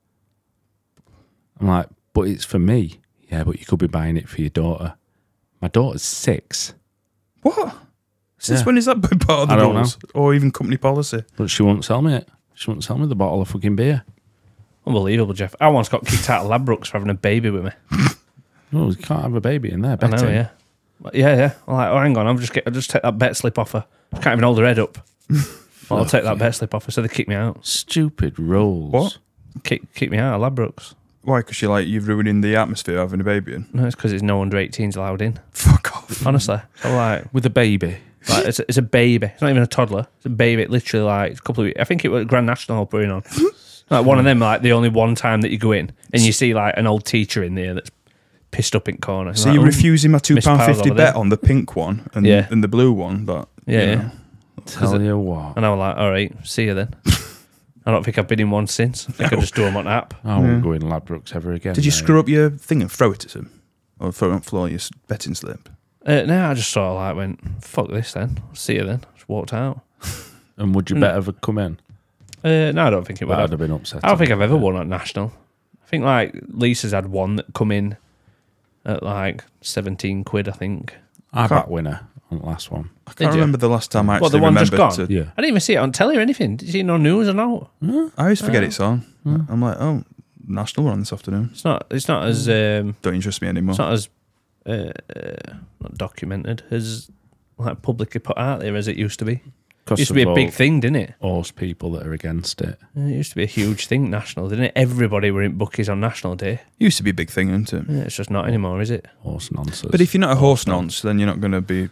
I'm like, but it's for me. Yeah, but you could be buying it for your daughter. My daughter's six. What? Since Yeah. when is that part of the I don't rules? Or even company policy? But she won't sell me it. She won't sell me the bottle of fucking beer. Unbelievable, Jeff. I once got kicked out of Ladbrokes for having a baby with me. No, you can't have a baby in there. I Betting. know, yeah. Yeah, yeah. I'm like, oh, hang on, I'll just get, I'll just take that bet slip off her. I can't even hold her head up. Well, I'll take that bet slip off her, so they kick me out. Stupid rules. What? Kick, kick me out of Ladbrokes. Why? Because you're like, you're ruining the atmosphere having a baby in? No, it's because it's no under eighteens allowed in. Fuck off. Honestly. I'm like, With a baby. like it's, a, it's a baby. It's not even a toddler. It's a baby. Literally, like, a couple of weeks. I think it was Grand National putting on. Like one of them, like the only one time that you go in and you see like an old teacher in there that's pissed up in corner. So like, you're "Ooh, refusing my two Miss pound Piles fifty over bet there." on the pink one and, Yeah. and the blue one, but Yeah, you yeah. know. Tell you what. And I was like, all right, see you then. I don't think I've been in one since. I think I just do them on app. I won't go in Ladbrokes ever again. Did you mate. screw up your thing and throw it at him? Or throw it on the floor, your s- betting slip? Uh, no, I just sort of like went, fuck this then. See you then. Just walked out. And would you bet ever come in? Uh, no, I don't think it would. I'd have. have been upset. I don't think I've ever won at National. I think like Lisa's had one that come in at like seventeen quid, I think. I Can't- bet winner on the last one. I can't Did you? remember the last time I actually What, the one just remembered gone? to... Yeah. I didn't even see it on telly or anything. Did you see no news or no? I always forget Oh. it's on. I'm like, oh, National one this afternoon. It's not. It's not as. Um, Don't interest me anymore. it's not as. Uh, uh, not documented as like publicly put out there as it used to be. It used to be a big thing, didn't it? Horse people that are against it. It used to be a huge thing, National, didn't it? Everybody were in bookies on National Day. Used to be a big thing, isn't it? Yeah, it's just not anymore, is it? Horse nonsense. But if you're not a horse nonce, then you're not going to be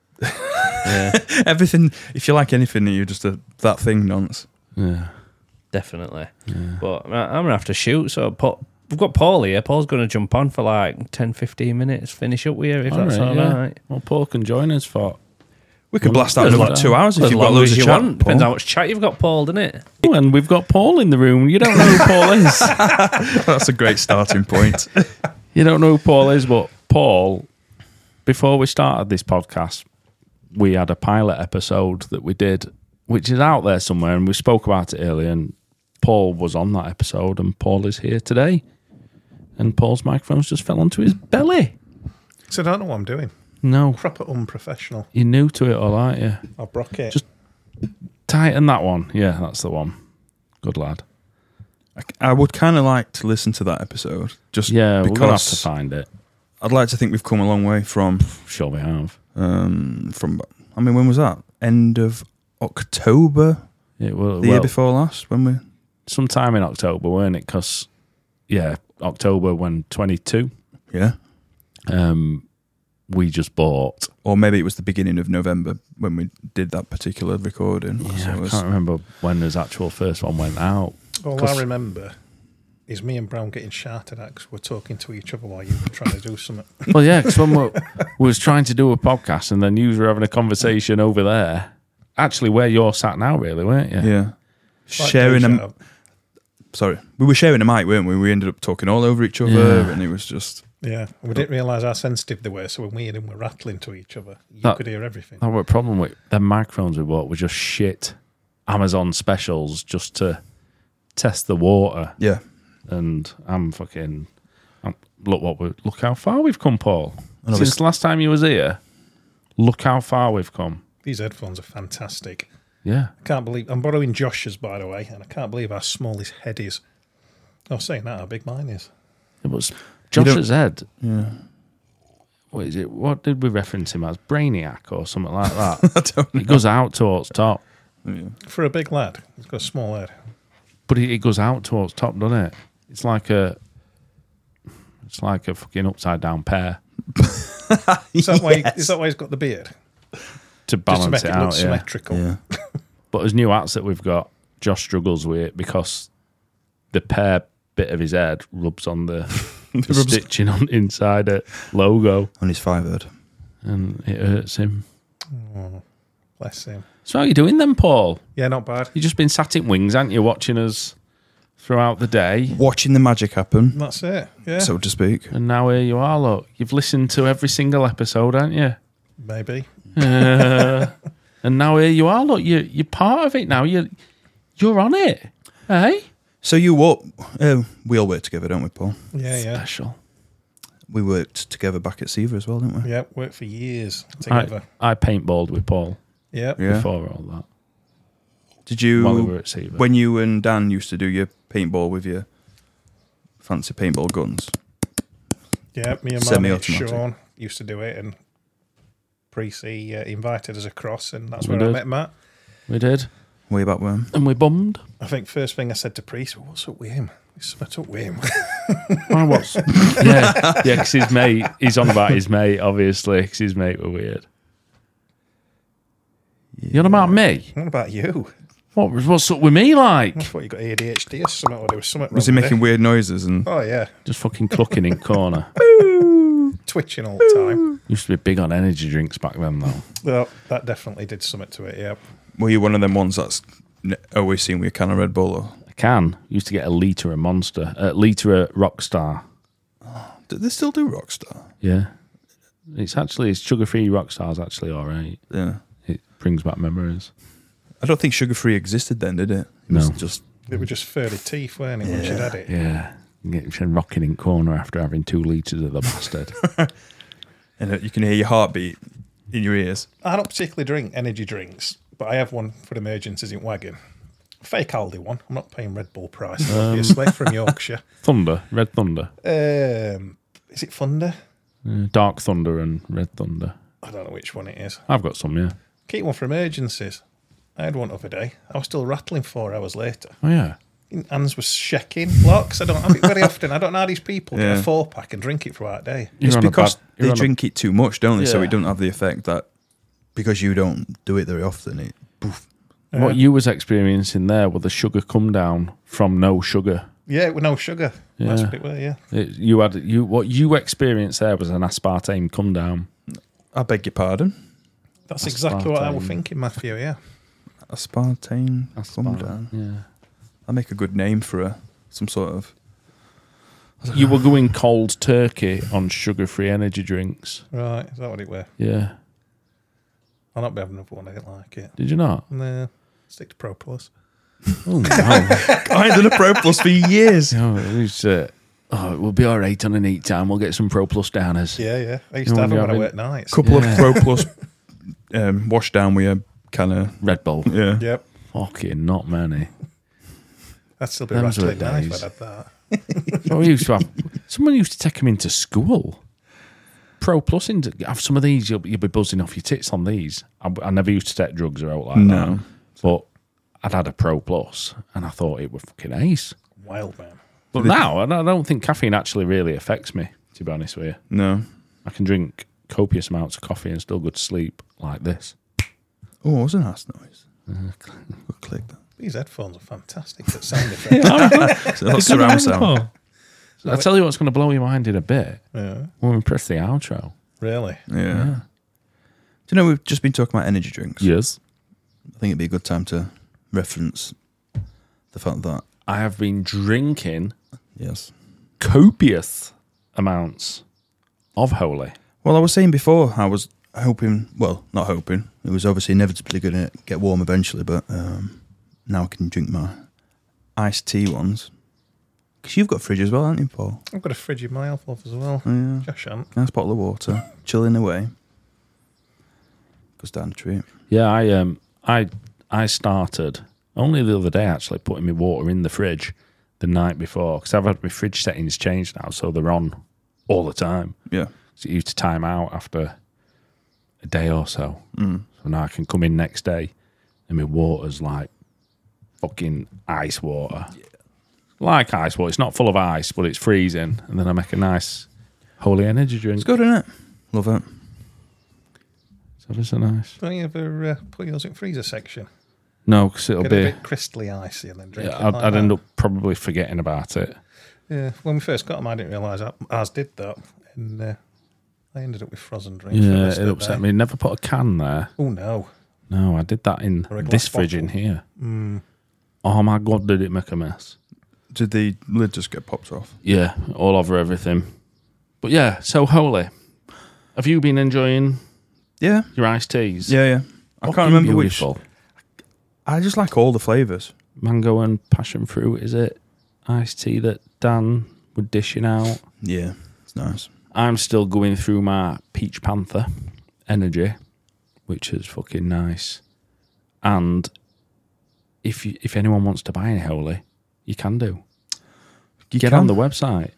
Yeah, everything. If you like anything, you're just a that thing nonce. yeah. definitely. But I- I'm gonna have to shoot. So Paul, we've got Paul here. Paul's going to jump on for like ten, fifteen minutes. Finish up with you if All that's right, all yeah. right. Well, Paul can join us for. We could Well, blast out as another long- two hours if As you've got long loads as of you chat. want. Depends Paul. how much chat you've got, Paul, doesn't it? Oh, and we've got Paul in the room. You don't know who Paul is. That's a great starting point. You don't know who Paul is, but Paul, before we started this podcast, we had a pilot episode that we did, which is out there somewhere, and we spoke about it earlier, and Paul was on that episode, and Paul is here today. And Paul's microphone's just fell onto his belly. So I don't know what I'm doing. No, Proper unprofessional. you're new to it, all aren't you? I'll brock it. Just- Tighten that one. Yeah, that's the one. Good lad. I, I would kind of like to listen to that episode, just Yeah, we're going to have to because find it. I'd like to think we've come a long way from Sure we have. um, from. I mean, when was that? End of October It will, the year well, before last. When we sometime in October, weren't it? Because, yeah, October when twenty-two, yeah, um, we just bought. or maybe it was the beginning of November when we did that particular recording. Yeah, So it I was- can't remember when his actual first one went out. All 'cause- I remember is me and Brown getting shouted at because we're talking to each other while you were trying to do something. Well, yeah, because when we we was trying to do a podcast and then you were having a conversation over there, actually where you're sat now, really, weren't you? yeah, Like sharing Joe a. shout. Sorry, we were sharing a mic, weren't we? We ended up talking all over each other, Yeah. and it was just. Yeah, we didn't realise how sensitive they were, so when we and him were rattling to each other, you That- could hear everything. That was a problem with the microphones we bought were just shit Amazon specials just to test the water. Yeah, And I'm fucking I'm, look what we look how far we've come, Paul. And Since the last time you was here, look how far we've come. These headphones are fantastic. Yeah. I can't believe I'm borrowing Josh's, by the way, and I can't believe how small his head is. Oh, saying that, how big mine is. It was You don't- Josh's head. yeah. What is it? What did we reference him as? Brainiac or something like that? I don't know. It goes out towards top. For a big lad, he's got a small head. But it, it goes out towards top, doesn't it? It's like a it's like a fucking upside down pear Is that, why, Yes. is that why he's got the beard? to Just to balance make it it look out. Yeah. symmetrical. Yeah. But as new hats that we've got, Josh struggles with it because the pear bit of his head rubs on the, the Rubs- stitching on inside a logo, On his five and it hurts him. Oh, bless him. So how you doing then, Paul? Yeah, not bad. You've just been sat in wings, haven't you, watching us throughout the day? watching the magic happen, That's it. Yeah, so to speak. And now here you are, look. You've listened to every single episode, haven't you? maybe. Uh, and now here you are. Look, you you're part of it now. You you're on it, hey? So you work, uh, we all work together, don't we, Paul? Yeah, yeah. Special. We worked together back at Seaver as well, didn't we? Yeah, worked for years together. I, I paintballed with Paul Yeah. Yeah. before all that. Did you, While we were at Seaver. when you and Dan used to do your paintball with your fancy paintball guns? Yeah, me and my mate Semi-automatic. Sean used to do it, and Precy uh, invited us across, and that's We where I did. met Matt. We did, Way back when? and we bummed. I think first thing I said to Precy, what's up with him? There's something up with him. I was. yeah, yeah, because his mate, he's on about his mate, obviously, because his mate were weird. You on about me? What about you? What, what's up with me like? I thought you got A D H D or something, or there was something wrong Was he with making it. weird noises and Oh, yeah. Just fucking clucking in corner. Twitching all the time. Used to be big on energy drinks back then, though. Well, that definitely did something to it, yeah. were you one of them ones that's n- always seen with a can of Red Bull? Or I can. Used to get a litre of Monster. A litre of Rockstar. do they still do Rockstar? Yeah. It's actually, it's sugar-free Rockstar's actually all right. Yeah. It brings back memories. I don't think sugar free existed then, did it? It was No. just They were just fairly teeth, weren't it, once you'd had it? Yeah. Get rocking in corner after having two litres of the bastard. and it- you can hear your heartbeat in your ears. I don't particularly drink energy drinks, but I have one for emergencies in Wagon. Fake Aldi one. I'm not paying Red Bull price, obviously, from Yorkshire. Thunder. Red Thunder. Um, is it Thunder? Uh, Dark Thunder and Red Thunder. I don't know which one it is. I've got some, yeah. Keep one for emergencies. I had one the other day. I was still rattling four hours later. Oh, yeah. Hands was shaking. Locks. I don't have it very often. I don't know how these people get Yeah. a four pack and drink it throughout the day. You're it's on a because bad- you're they on a- drink it too much, don't they? So Yeah. it doesn't have the effect that because you don't do it very often. It poof. What you was experiencing there was the sugar come down from no sugar. Yeah, with no sugar. That's Yeah. what it was, yeah. It, you had you what you experienced there was an aspartame come down. I beg your pardon. That's exactly what I was Aspartame. thinking, Matthew, yeah. Aspartame, come Aspart- down. Yeah. I make a good name for a some sort of. You were going cold turkey on sugar-free energy drinks. Right, is that what it was? Yeah. I'll not be having another one. I didn't like it. Did you not? Nah, stick to Propolis. Oh no. I ain't done a Pro Plus for years. no it was, uh, oh, we'll be all right on a neat time. We'll get some Pro Plus downers. Yeah, yeah. I used You to have know, them when I having- worked nights. Couple Yeah. of Pro Plus um, wash down with a kind of Red Bull. yeah. Yep. Fucking not many. I'd still be Them's the rattling now if days. I'd had that. So we used to have, someone used to take them into school. Pro Plus, into, have some of these, you'll, you'll be buzzing off your tits on these. I, I never used to take drugs or out like No. that. But I'd had a Pro Plus and I thought it was fucking ace. Wild man. But now, I don't, I don't think caffeine actually really affects me, to be honest with you. No. I can drink copious amounts of coffee and still go to sleep like this. Oh, what was a nice noise? Good click that. These headphones are fantastic at sound effects. So that's surround sound. So I tell you what's going to blow your mind in a bit Yeah. when we press the outro. Really? Yeah. Do you know we've just been talking about energy drinks? Yes. I think it'd be a good time to reference the fact that I have been drinking yes. copious amounts of Holy. Well, I was saying before, I was hoping, well, not hoping, it was obviously inevitably going to get warm eventually, but um, now I can drink my iced tea ones. Because you've got a fridge as well, haven't you, Paul? I've got a fridge in my elf as well. Yeah. Josh hasn't. Nice bottle of water, chilling away. Goes down the treat. Yeah, I um I I started only the other day actually putting my water in the fridge the night before because I've had my fridge settings changed now, so they're on all the time. Yeah. So it used to time out after a day or so. Mm. So now I can come in next day and my water's like fucking ice water. Like ice water. It's not full of ice, but it's freezing. And then I make a nice Holy energy drink. It's good, isn't it? Love it. So this is nice. Don't you ever uh, put yours in freezer section? No, because it'll Get be. a bit crystally icy and then drink Yeah, it I'd, like I'd that. end up probably forgetting about it. Yeah, when we first got them, I didn't realise that ours did that. And uh, I ended up with frozen drinks. Yeah, it upset me. Never put a can there. Oh, no. No, I did that in Or a glass this fridge in bottle. here. Mm. Oh my God, did it make a mess? Did the lid just get popped off? Yeah, all over everything. But yeah, so Holy. Have you been enjoying Yeah, Your iced teas. yeah, yeah. I Fucking can't remember beautiful. which. I just like all the flavours. Mango and passion fruit. Is it iced tea that Dan would dishing out? Yeah, it's nice. I'm still going through my Peach Panther energy, which is fucking nice. And if you, if anyone wants to buy any Holy, you can do. You Get can. on the website,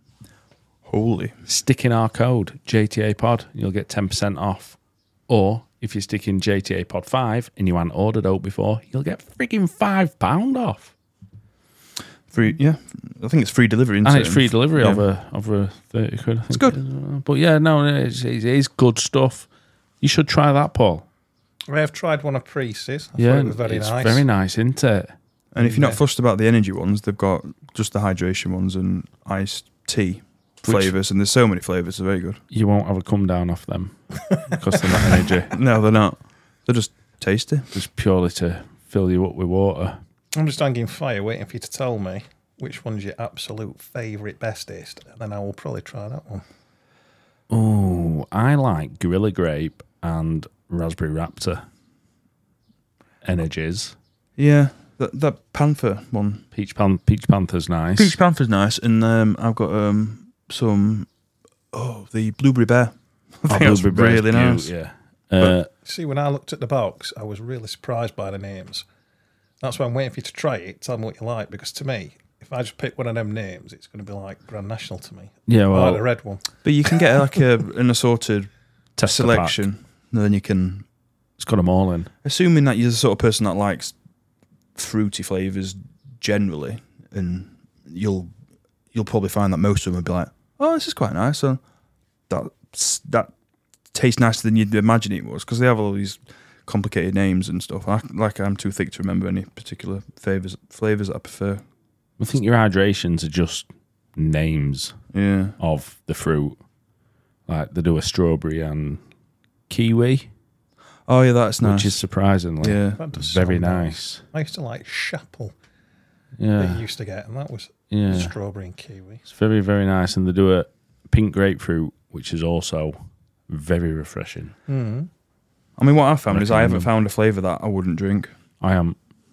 Holy. stick in our code J T A Pod, you'll get ten percent off. Or if you stick in J T A Pod five and you hadn't ordered out before, you'll get freaking five pound off. Free, yeah. I think it's free delivery. And isn't it's it? free delivery Yeah. over over thirty quid. I think It's good. it is. But yeah, no, it's, it is good stuff. You should try that, Paul. I have tried one of Priest's. I Yeah, thought it was very it's nice. very nice, isn't it? And if you're not Yeah. fussed about the energy ones, they've got just the hydration ones and iced tea flavours, and there's so many flavours. They're very good. You won't have a come down off them because they're not energy. No, they're not. They're just tasty. Just purely to fill you up with water. I'm just hanging fire, waiting for you to tell me which one's your absolute favourite bestest, and then I will probably try that one. Oh, I like Gorilla Grape and Raspberry Raptor energies. Yeah, that that Panther one. Peach Pan- Peach Panther's nice. Peach Panther's nice, and um, I've got um, some. Oh, the Blueberry Bear. I think that's Blueberry really Bear's nice. cute, yeah. Uh, See, when I looked at the box, I was really surprised by the names. That's why I'm waiting for you to try it, tell me what you like, because to me, if I just pick one of them names, it's going to be like Grand National to me. yeah, I like well, the red one. But you can get like a, an assorted test the pack. selection, and then you can. It's got them all in. Assuming that you're the sort of person that likes fruity flavours generally, and you'll you'll probably find that most of them will be like, oh, this is quite nice. So that that tastes nicer than you'd imagine it was, because they have all these complicated names and stuff. I, like I'm too thick to remember any particular flavors flavors that I prefer. I think your hydrations are just names Yeah, of the fruit. Like they do a strawberry and kiwi, oh yeah, that's nice. which is surprisingly yeah, That does very sound nice. I used to like Chapel that Yeah, you used to get, and that was yeah. strawberry and kiwi. It's very, very nice. And they do a pink grapefruit, which is also very refreshing. Mm. I mean, what I found is I Recommend haven't them. found a flavour that I wouldn't drink. I am.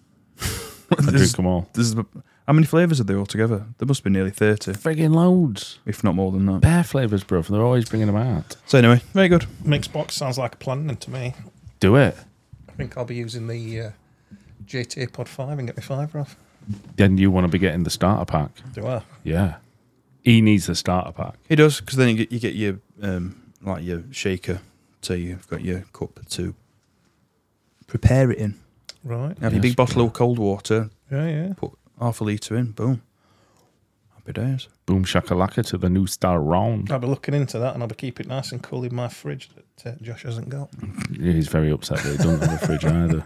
I drink There's- them all. there's- how many flavours are there altogether? There must be nearly thirty, Friggin' loads. if not more than that. Bear flavours, bro. They're always bringing them out. So anyway, very good. Mixed box sounds like a plan then to me. Do it. I think I'll be using the uh, J T A Pod five and get my fiver off. Then you want to be getting the starter pack. Do I? Yeah. He needs the starter pack. It does, because then you get you get your um, like your shaker, so you've got your cup to prepare it in. Right. Have your Yes, big bottle of cold water, Yeah, yeah. put half a litre in, boom. Happy days. Boom shakalaka to the new star round. I'll be looking into that, and I'll be keeping it nice and cool in my fridge that uh, Josh hasn't got. He's very upset that he doesn't have a fridge either.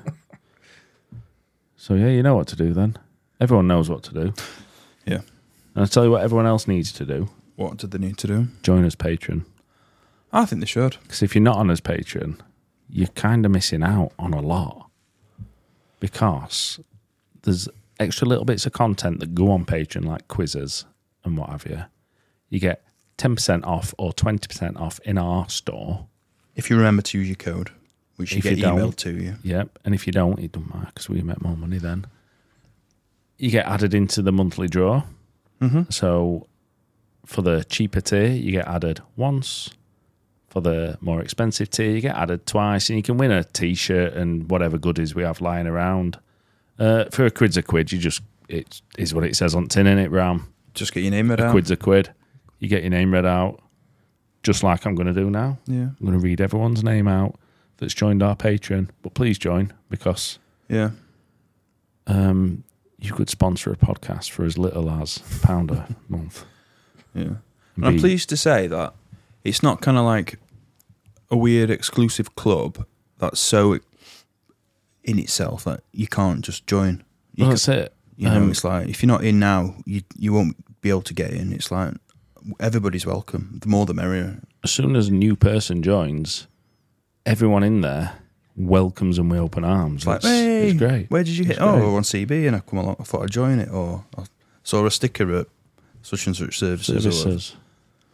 So yeah, you know what to do then. Everyone knows what to do. Yeah. And I'll tell you what everyone else needs to do. What did they need to do? Join us Patreon. I think they should. Because if you're not on us Patreon, you're kind of missing out on a lot. Because there's extra little bits of content that go on Patreon, like quizzes and what have you. You get ten percent off or twenty percent off in our store. If you remember to use your code, which you If get you emailed don't- to you. Yep. And if you don't, it don't matter because we make more money then. You get added into the monthly draw. Mm-hmm. So for the cheaper tier, you get added once. For the more expensive tier, you get added twice, and you can win a T-shirt and whatever goodies we have lying around. Uh, for a quid's a quid, you just it is what it says on tin, innit, Ram? Just get your name read A out. quid's a quid. You get your name read out, just like I'm going to do now. Yeah. I'm going to read everyone's name out that's joined our Patreon. But please join because Yeah. um, you could sponsor a podcast for as little as a pound a month. Yeah. And I'm Be- pleased to say that it's not kind of like a weird exclusive club that's so in itself that you can't just join. You, Well, ca- that's it. you know, Um, it's like if you're not in now, you you won't be able to get in. It's like everybody's welcome. The more the merrier. As soon as a new person joins, everyone in there welcomes them with open arms. It's like, It's, hey, it's great. where did you hit? It's Oh, great. on C B, and I come along. I thought I'd join it, or I saw a sticker at such and such services. Or whatever. Services.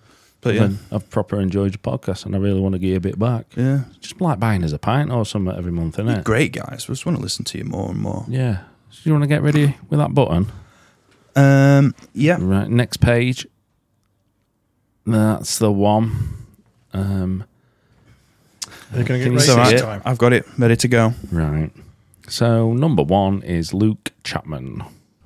But yeah, And I've proper enjoyed your podcast, and I really want to give you a bit back. yeah, Just like buying us a pint or something every month, innit? great guys. I just want to listen to you more and more. Yeah. So you want to get ready with that button? Um, yeah, Right, next page. That's the one. Um, Are you going to Can get you ready see this it? time? I've got it ready to go. right. So number one is Luke Chapman.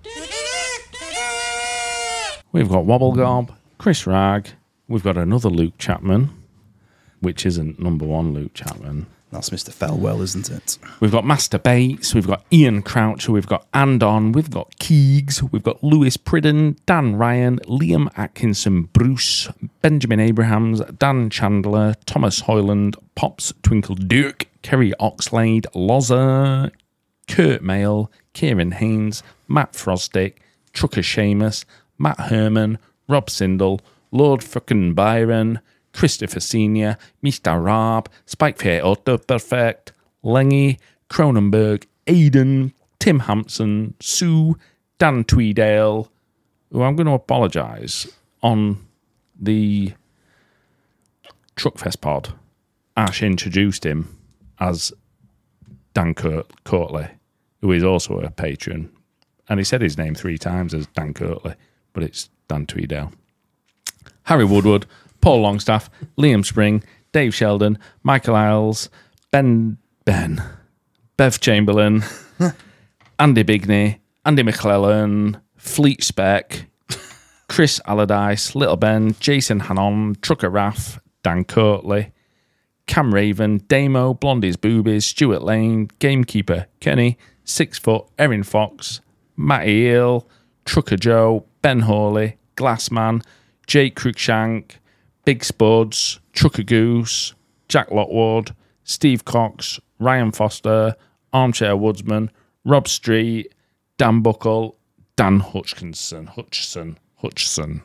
We've got Wobblegob, Chris Ragg. We've got another Luke Chapman, which isn't number one Luke Chapman. That's Mister Felwell, isn't it? We've got Master Bates, we've got Ian Croucher, we've got Andon, we've got Keegs, we've got Lewis Pridden, Dan Ryan, Liam Atkinson, Bruce, Benjamin Abrahams, Dan Chandler, Thomas Hoyland, Pops Twinkle Duke, Kerry Oxlade, Loza, Kurt Mail, Kieran Haynes, Matt Frostick, Trucker Seamus, Matt Herman, Rob Sindel, Lord fucking Byron, Christopher Senior, Mister Raab, Spikefair Auto Perfect, Lengy, Cronenberg, Aidan, Tim Hampson, Sue, Dan Tweedale, who I'm going to apologise on the Truckfest pod. Ash introduced him as Dan Curt- Courtley, who is also a patron, and he said his name three times as Dan Courtley, but it's Dan Tweedale. Harry Woodward, Paul Longstaff, Liam Spring, Dave Sheldon, Michael Isles, Ben Ben, Bev Chamberlain, Andy Bigney, Andy McClellan, Fleet Spec, Chris Allardyce, Little Ben, Jason Hannon, Trucker Raff, Dan Courtley, Cam Raven, Damo, Blondie's Boobies, Stuart Lane, Gamekeeper Kenny, Six Foot, Erin Fox, Matty Eel, Trucker Joe, Ben Hawley, Glassman, Jake Cruikshank, Big Spuds, Trucker Goose, Jack Lockwood, Steve Cox, Ryan Foster, Armchair Woodsman, Rob Street, Dan Buckle, Dan Hutchinson, Hutchison, Hutchison.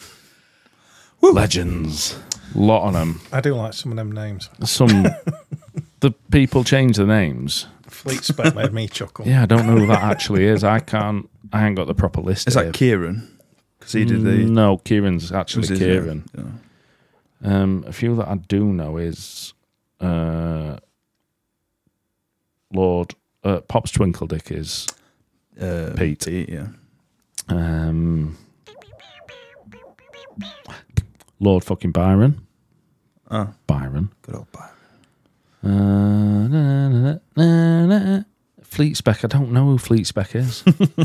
Legends. Lot on them. I do like some of them names. Some, the people change the names. Fleet Spec made me chuckle. Yeah, I don't know who that actually is. I can't, I ain't got the proper list. Is here. that Kieran? Because he did the. No, Kieran's actually was his Kieran. name? Yeah. Um, a few that I do know is uh, Lord uh, Pops Twinkledick is Uh, Pete. Pete, yeah. um, Lord fucking Byron. Oh, Byron. good old Byron. Uh, na, na, na, na, na. Fleet Spec. I don't know who Fleet Spec is.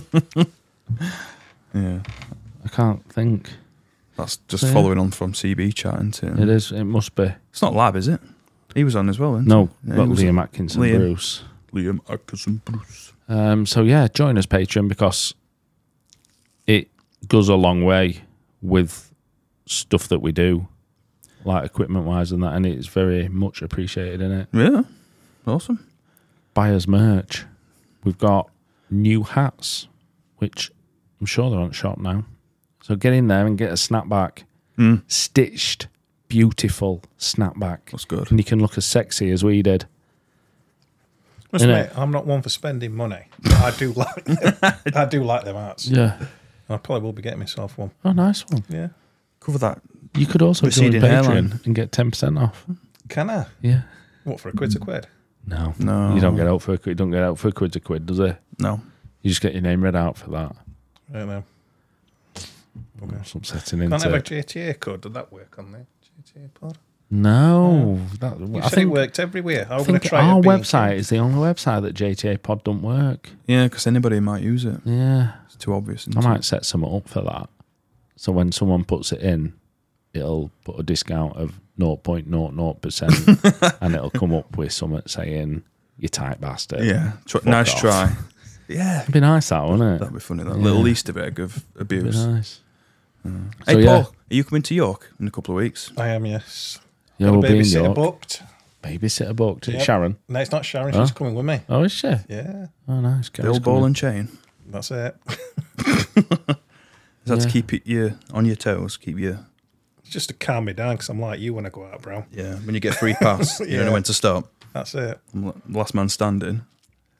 Yeah. I can't think. That's just So, yeah. following on from C B chatting to It is. It must be. It's not Lab, is it? He was on as well, isn't No, he? Yeah, but he was Liam on- Atkinson Liam. Bruce. Liam Atkinson Bruce. Um, so yeah, join us Patreon because it goes a long way with stuff that we do, like equipment wise and that, and it's very much appreciated in it. Yeah. Awesome. Buy us merch. We've got new hats, which I'm sure they're on shop now. So get in there and get a snapback, Mm. stitched, beautiful snapback, That's good. and you can look as sexy as we did. Must Innit? admit, I'm not one for spending money, but I do like them. I do like them arts. Yeah. I probably will be getting myself one. Oh, nice one. Yeah. Cover that. You could also join Receding Patreon hairline. and get ten percent off. Can I? Yeah. What, for a quid's a quid? No, No. you don't get out for a quid. Don't get out for a quid a quid, does it? No. You just get your name read out for that. I don't know. Okay. That's upsetting, Can't isn't have a it? J T A code. Did that work on there? J T A pod? No, that, You I said think it worked everywhere. I'm I going to think try our it being website King. is the only website that J T A Pod don't work. Yeah, because anybody might use it. Yeah, It's too obvious. I isn't might it? set some up for that. So when someone puts it in, it'll put a discount of zero point zero zero percent, and it'll come up with something saying "you tight bastard." Yeah. Try, Fuck nice off. try. Yeah. It'd be nice, that, wouldn't it? That'd be funny. That Yeah. little Easter egg of It'd be abuse. nice. Hey, So, Paul, yeah. are you coming to York in a couple of weeks? I am, yes. Yeah, Got we'll a be in babysitter York. booked. Babysitter booked. Yep. Sharon. No, it's not Sharon. Huh? She's coming with me. Oh, is she? Yeah, Oh, nice. The old ball and chain. that's it. Is that Yeah. to keep it you on your toes? Keep you. It's just to calm me down because I'm like you when I go out, bro. Yeah. When you get free pass, you don't Yeah. know when to stop. That's it. I'm l- last man standing.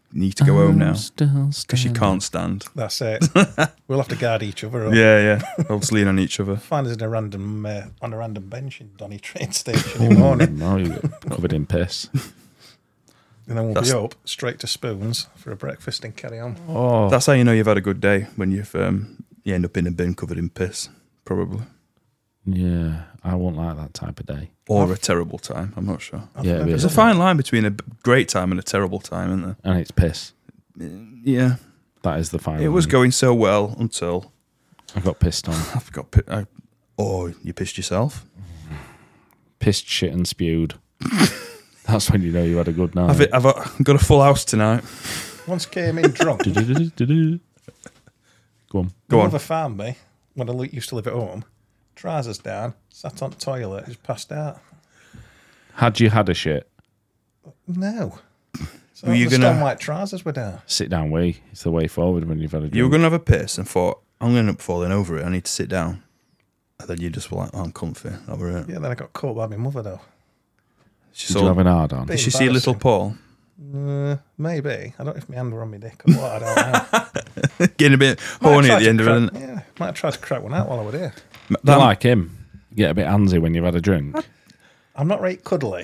need to go home now Still because you standing. can't stand. That's it. We'll have to guard each other up. Yeah, yeah. They'll just lean on each other. Find us in a random uh, on a random bench in Donny train station in the morning, No, you're covered in piss. and then we'll That's- be up straight to Spoons for a breakfast and carry on. Oh, That's how you know you've had a good day, when you've um, you end up in a bin covered in piss, probably. yeah. I won't like that type of day. Or a terrible time, I'm not sure. I've Yeah, never it There's is. a fine line between a b- great time and a terrible time, isn't there? And it's piss. Yeah. That is the final. It was line. going so well until I got pissed on. I've got. pi- I, oh, you pissed yourself? Pissed, shit, and spewed. That's when you know you had a good night. I've, I've uh, got a full house tonight. Once came in drunk. Du-du-du-du-du. Go on. Go My on. mother found me when I li- used to live at home. Trousers down, sat on the toilet, just passed out. Had you had a shit? No. So Were you the gonna- stone white trousers were down. Sit down way. It's the way forward when you've had a drink. You were going to have a piss and thought, I'm going to end up falling over it. I need to sit down. And then you just were like, oh, I'm comfy. That were it. Yeah, then I got caught by my mother though. She Did saw, you have an hard on? Bit did she see little Paul? Uh, maybe. I don't know if my hand were on my dick or what. I don't know. Getting a bit Might have horny at tried the to end of crack- it. Yeah, might have tried to crack one out while I was here. Not That, like him. You get a bit handsy when you've had a drink. I'm not right cuddly.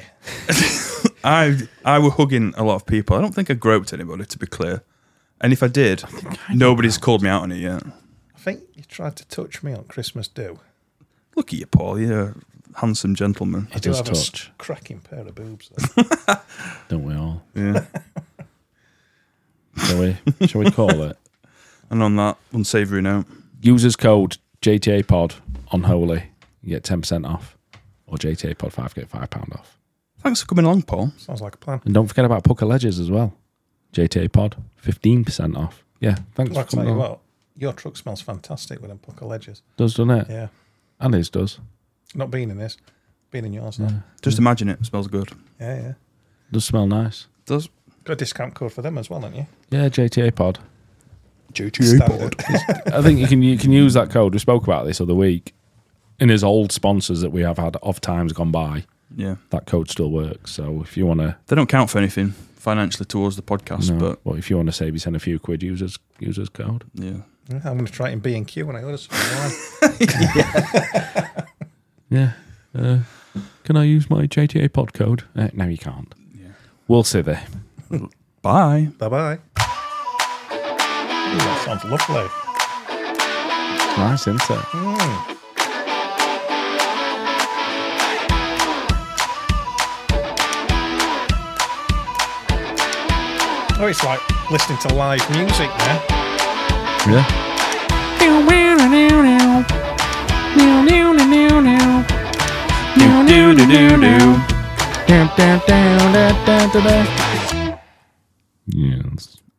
I I were hugging a lot of people. I don't think I groped anybody, to be clear. And if I did, nobody's called me out on it yet. I think you tried to touch me on Christmas do. Look at you, Paul. You're a handsome gentleman. I do does have a s- touch. cracking pair of boobs though. Don't we all? Yeah. Shall we? Shall we call it? And on that unsavoury note, Users code J T A Pod on Holy. You get ten percent off. Or J T A Pod five get five pounds off. thanks for coming along, Paul. Sounds like a plan. And don't forget about Pucker Ledgers as well. J T A Pod fifteen percent off. Yeah, thanks Well, I'll for tell coming you along. what, your truck smells fantastic with them pucker ledges. Does, doesn't it? Yeah. And his does. Not being in this, being in yours though. Just imagine it. It smells good. Yeah, yeah. Does smell nice. Does Got a discount code for them as well, haven't you? Yeah, J T A Pod. G T A Standard. I think you can you can use that code. We spoke about this other week. In his old sponsors that we have had of times gone by, Yeah. that code still works. So if you want to, They don't count for anything financially towards the podcast, no, but well, if you want to save yourself a few quid, use his, use his code. yeah. Yeah, I'm going to try it in B and Q when I order some wine. Yeah. Uh, can I use my J T A Pod code? Uh, no, you can't. Yeah. We'll see there. Bye. Bye bye. That sounds lovely. Nice, isn't it? Mm. Oh, it's like listening to live music now. Yeah. Yes.